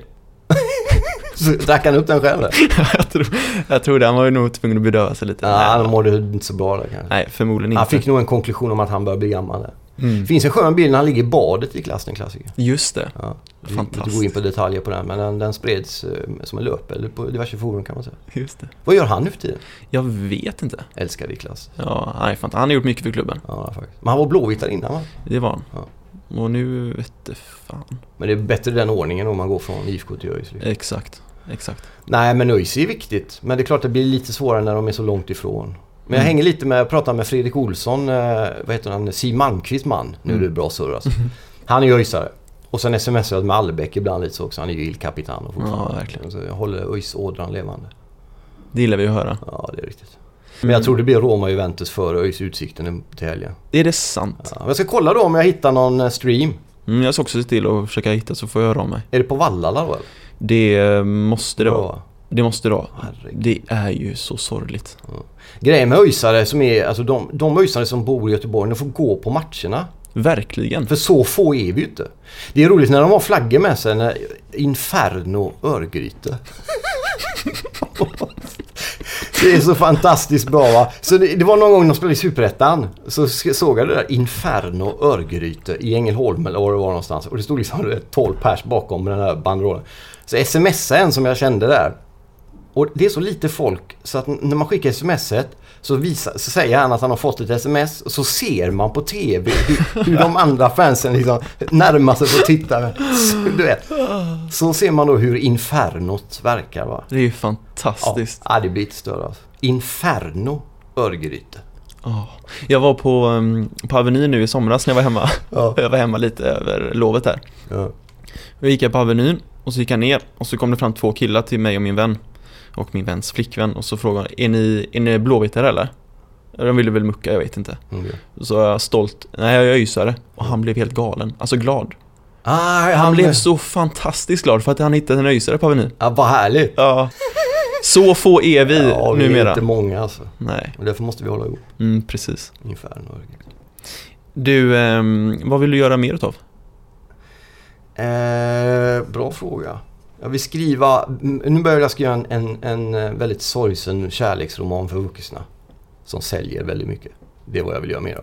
Så drack han upp den själv där? jag, tror, jag tror det, han var ju nog tvungen att bedöva sig lite. Ja, Nej, han mådde inte så bra där kanske. nej, förmodligen inte. Han fick nog en konklusion om att han börjar bli gammal där. Mm. Det finns en skön bild när han ligger i badet i klassen, en klassiker. Just det. Ja. Vi Fantastiskt. inte gå in på detaljer på den, men den, den spreds eh, som en löp eller på diverse forum kan man säga. Just det. Vad gör han nu för tiden? Jag vet inte. Älskar det klass. Ja, nej, fan, han har gjort mycket för klubben. Ja, faktiskt. Men han var blåvit där innan, va? Det var han. Ja. Och nu vet det fan. Men det är bättre den ordningen om man går från I F K till ÖIS. Liksom. Exakt. Exakt. Nej, men ÖIS är viktigt. Men det är klart det blir lite svårare när de är så långt ifrån. Men jag Mm. hänger lite med, jag pratar med Fredrik Olsson, eh, vad heter han, Siw Malmqvist man. Nu är det bra surr alltså. Han är ju ÖISare. Och sen smsar jag med Allbäck ibland lite så också. Han är ju Il Capitan och fortfarande. Ja, verkligen. Så jag håller ÖIS-ådran levande. Det gillar vi att höra. Ja, det är riktigt. Men jag tror det blir Roma Juventus före ÖIS Utsikten till helgen. Är det sant? Ja, men jag ska kolla då om jag hittar någon eh, stream. Mm, jag ska också se till att försöka hitta så får jag höra om mig. Är det på Vallala då? eller? Det måste det vara. Ja. Det måste det vara. Herregud. Det är ju så sorgligt. Grejen med ÖISare som är, alltså de, de ÖISare som bor i Göteborg, de får gå på matcherna. Verkligen. För så få är vi ju inte. Det är roligt när de har flaggor med sig, när Inferno Örgryte. Det är så fantastiskt bra, va? Så det, det var någon gång de spelade i Superettan, så såg jag det där Inferno Örgryte i Ängelholm eller var det var någonstans. Och det stod liksom tolv pers bakom med den här banderollen. Så smsade en som jag kände där. Och det är så lite folk så att när man skickar smset så, visar, så säger han att han har fått ett sms och så ser man på tv hur, hur de andra fansen liksom närmar sig på tittaren. Så, du vet. Så ser man då hur Infernot verkar, va? Det är ju fantastiskt. Ja, det blir lite större alltså. Inferno Örgryte. Oh. Jag var på, um, på Avenyn nu i somras när jag var hemma. Ja. Jag var hemma lite över lovet där. Ja. Då gick jag på Avenyn och så gick jag ner och så kom det fram två killar till mig och min vän. Och min väns flickvän. Och så frågade är ni, är ni blåvittare eller? De ville väl mucka, jag vet inte. Mm. Så jag stolt, nej jag är ysare. Och han blev helt galen, alltså glad. Ah, han, han blev så fantastiskt glad för att han hittade en ysare på Avenyn. Ja, vad härligt. Ja. Så få är vi ja, vi numera. är inte många alltså. Nej. Och därför måste vi hålla ihop. Mm, precis. Ungefär. Du, eh, vad vill du göra mer utav? Eh, bra fråga. Jag vill skriva, nu börjar jag skriva en, en, en väldigt sorgsen kärleksroman för vuxna. Som säljer väldigt mycket. Det är vad jag vill göra mer av.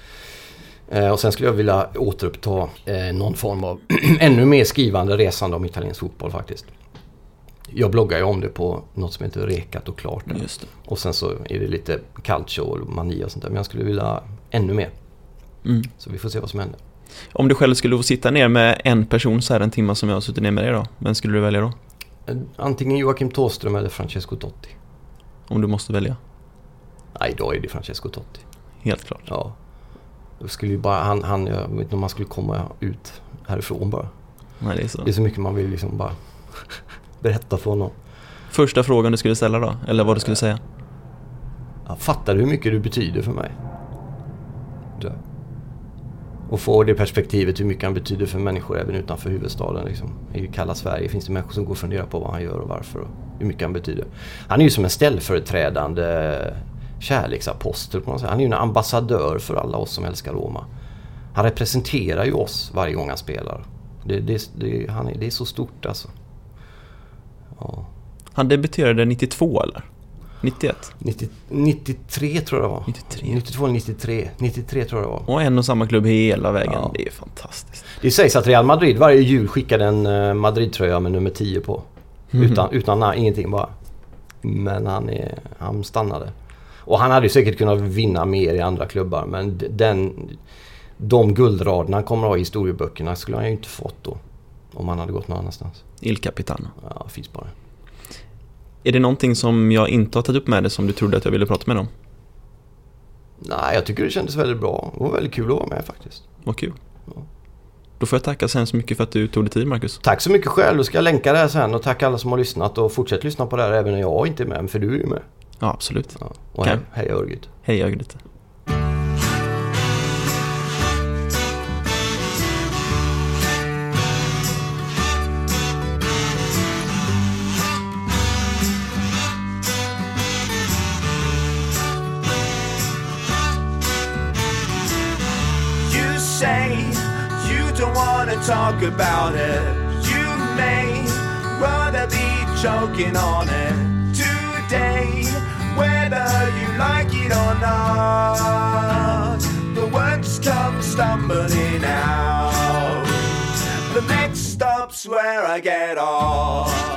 Eh, och sen skulle jag vilja återuppta eh, någon form av ännu mer skrivande resande om italiensk fotboll faktiskt. Jag bloggar ju om det på något som heter Rekat och klart. Just det. Och sen så är det lite calcio och mani och sånt där. Men jag skulle vilja ännu mer. Mm. Så vi får se vad som händer. Om du själv skulle få sitta ner med en person så här en timme som jag har suttit ner med dig då, vem skulle du välja då? Antingen Joakim Thåström eller Francesco Totti. Om du måste välja? Nej, då är det Francesco Totti. Helt klart. Ja. Då skulle ju bara, han, han, jag vet inte om man skulle komma ut härifrån bara. Nej, det är så. Det är så mycket man vill liksom bara berätta för honom. Första frågan du skulle ställa då? Eller vad du skulle säga? Jag fattar hur mycket du betyder för mig. Du. Och få det perspektivet hur mycket han betyder för människor även utanför huvudstaden. Liksom. I kalla Sverige finns det människor som går och funderar på vad han gör och varför och hur mycket han betyder. Han är ju som en ställföreträdande kärleksapostel på något sätt. Han är ju en ambassadör för alla oss som älskar Roma. Han representerar ju oss varje gång han spelar. Det, det, det, han är, det är så stort alltså. Ja. Han debuterade nittiotvå eller? nittioett? nittio, nittiotre tror jag det var. nittiotre. nittiotvå nittiotre. nittiotre tror jag det var. Och en och samma klubb hela vägen. Ja. Det är fantastiskt. Det sägs att Real Madrid varje jul skickade en Madrid-tröja med nummer tio på. Mm. Utan, utan nej, ingenting bara. Men han, är, han stannade. Och han hade ju säkert kunnat vinna mer i andra klubbar. Men den, de guldraderna han kommer att ha i historieböckerna skulle han ju inte fått då. Om han hade gått någon annanstans. Il Capitano. Ja, finns bara. Är det någonting som jag inte har tagit upp med dig som du trodde att jag ville prata med om? Nej, jag tycker det kändes väldigt bra. Det var väldigt kul att vara med faktiskt. Vad kul. Ja. Då får jag tacka så hemskt mycket för att du tog dig tid, Marcus. Tack så mycket själv. Då ska jag länka det här sen. Och tack alla som har lyssnat. Och fortsätt lyssna på det här även när jag inte är med. För du är ju med. Ja, absolut. Ja. Och hej, hej Örgryte. Hej Örgryte. Talk about it. You may rather be choking on it today, whether you like it or not. The words come stumbling out. The next stop's where I get off.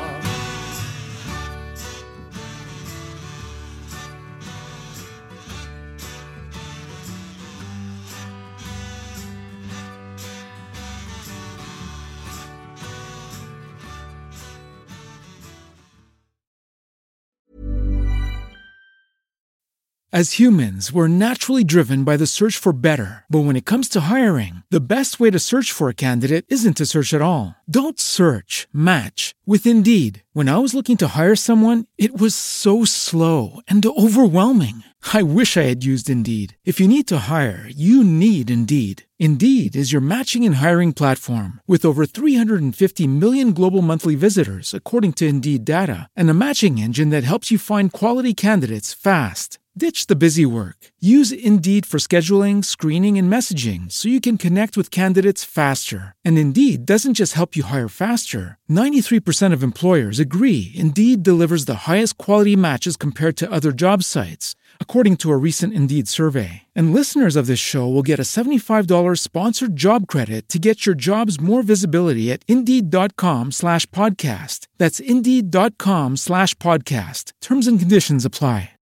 As humans, we're naturally driven by the search for better. But when it comes to hiring, the best way to search for a candidate isn't to search at all. Don't search, match with Indeed. When I was looking to hire someone, it was so slow and overwhelming. I wish I had used Indeed. If you need to hire, you need Indeed. Indeed is your matching and hiring platform with over three hundred fifty million global monthly visitors, according to Indeed data, and a matching engine that helps you find quality candidates fast. Ditch the busy work. Use Indeed for scheduling, screening, and messaging so you can connect with candidates faster. And Indeed doesn't just help you hire faster. ninety-three percent of employers agree Indeed delivers the highest quality matches compared to other job sites, according to a recent Indeed survey. And listeners of this show will get a seventy-five dollars sponsored job credit to get your jobs more visibility at Indeed.com slash podcast. That's Indeed.com slash podcast. Terms and conditions apply.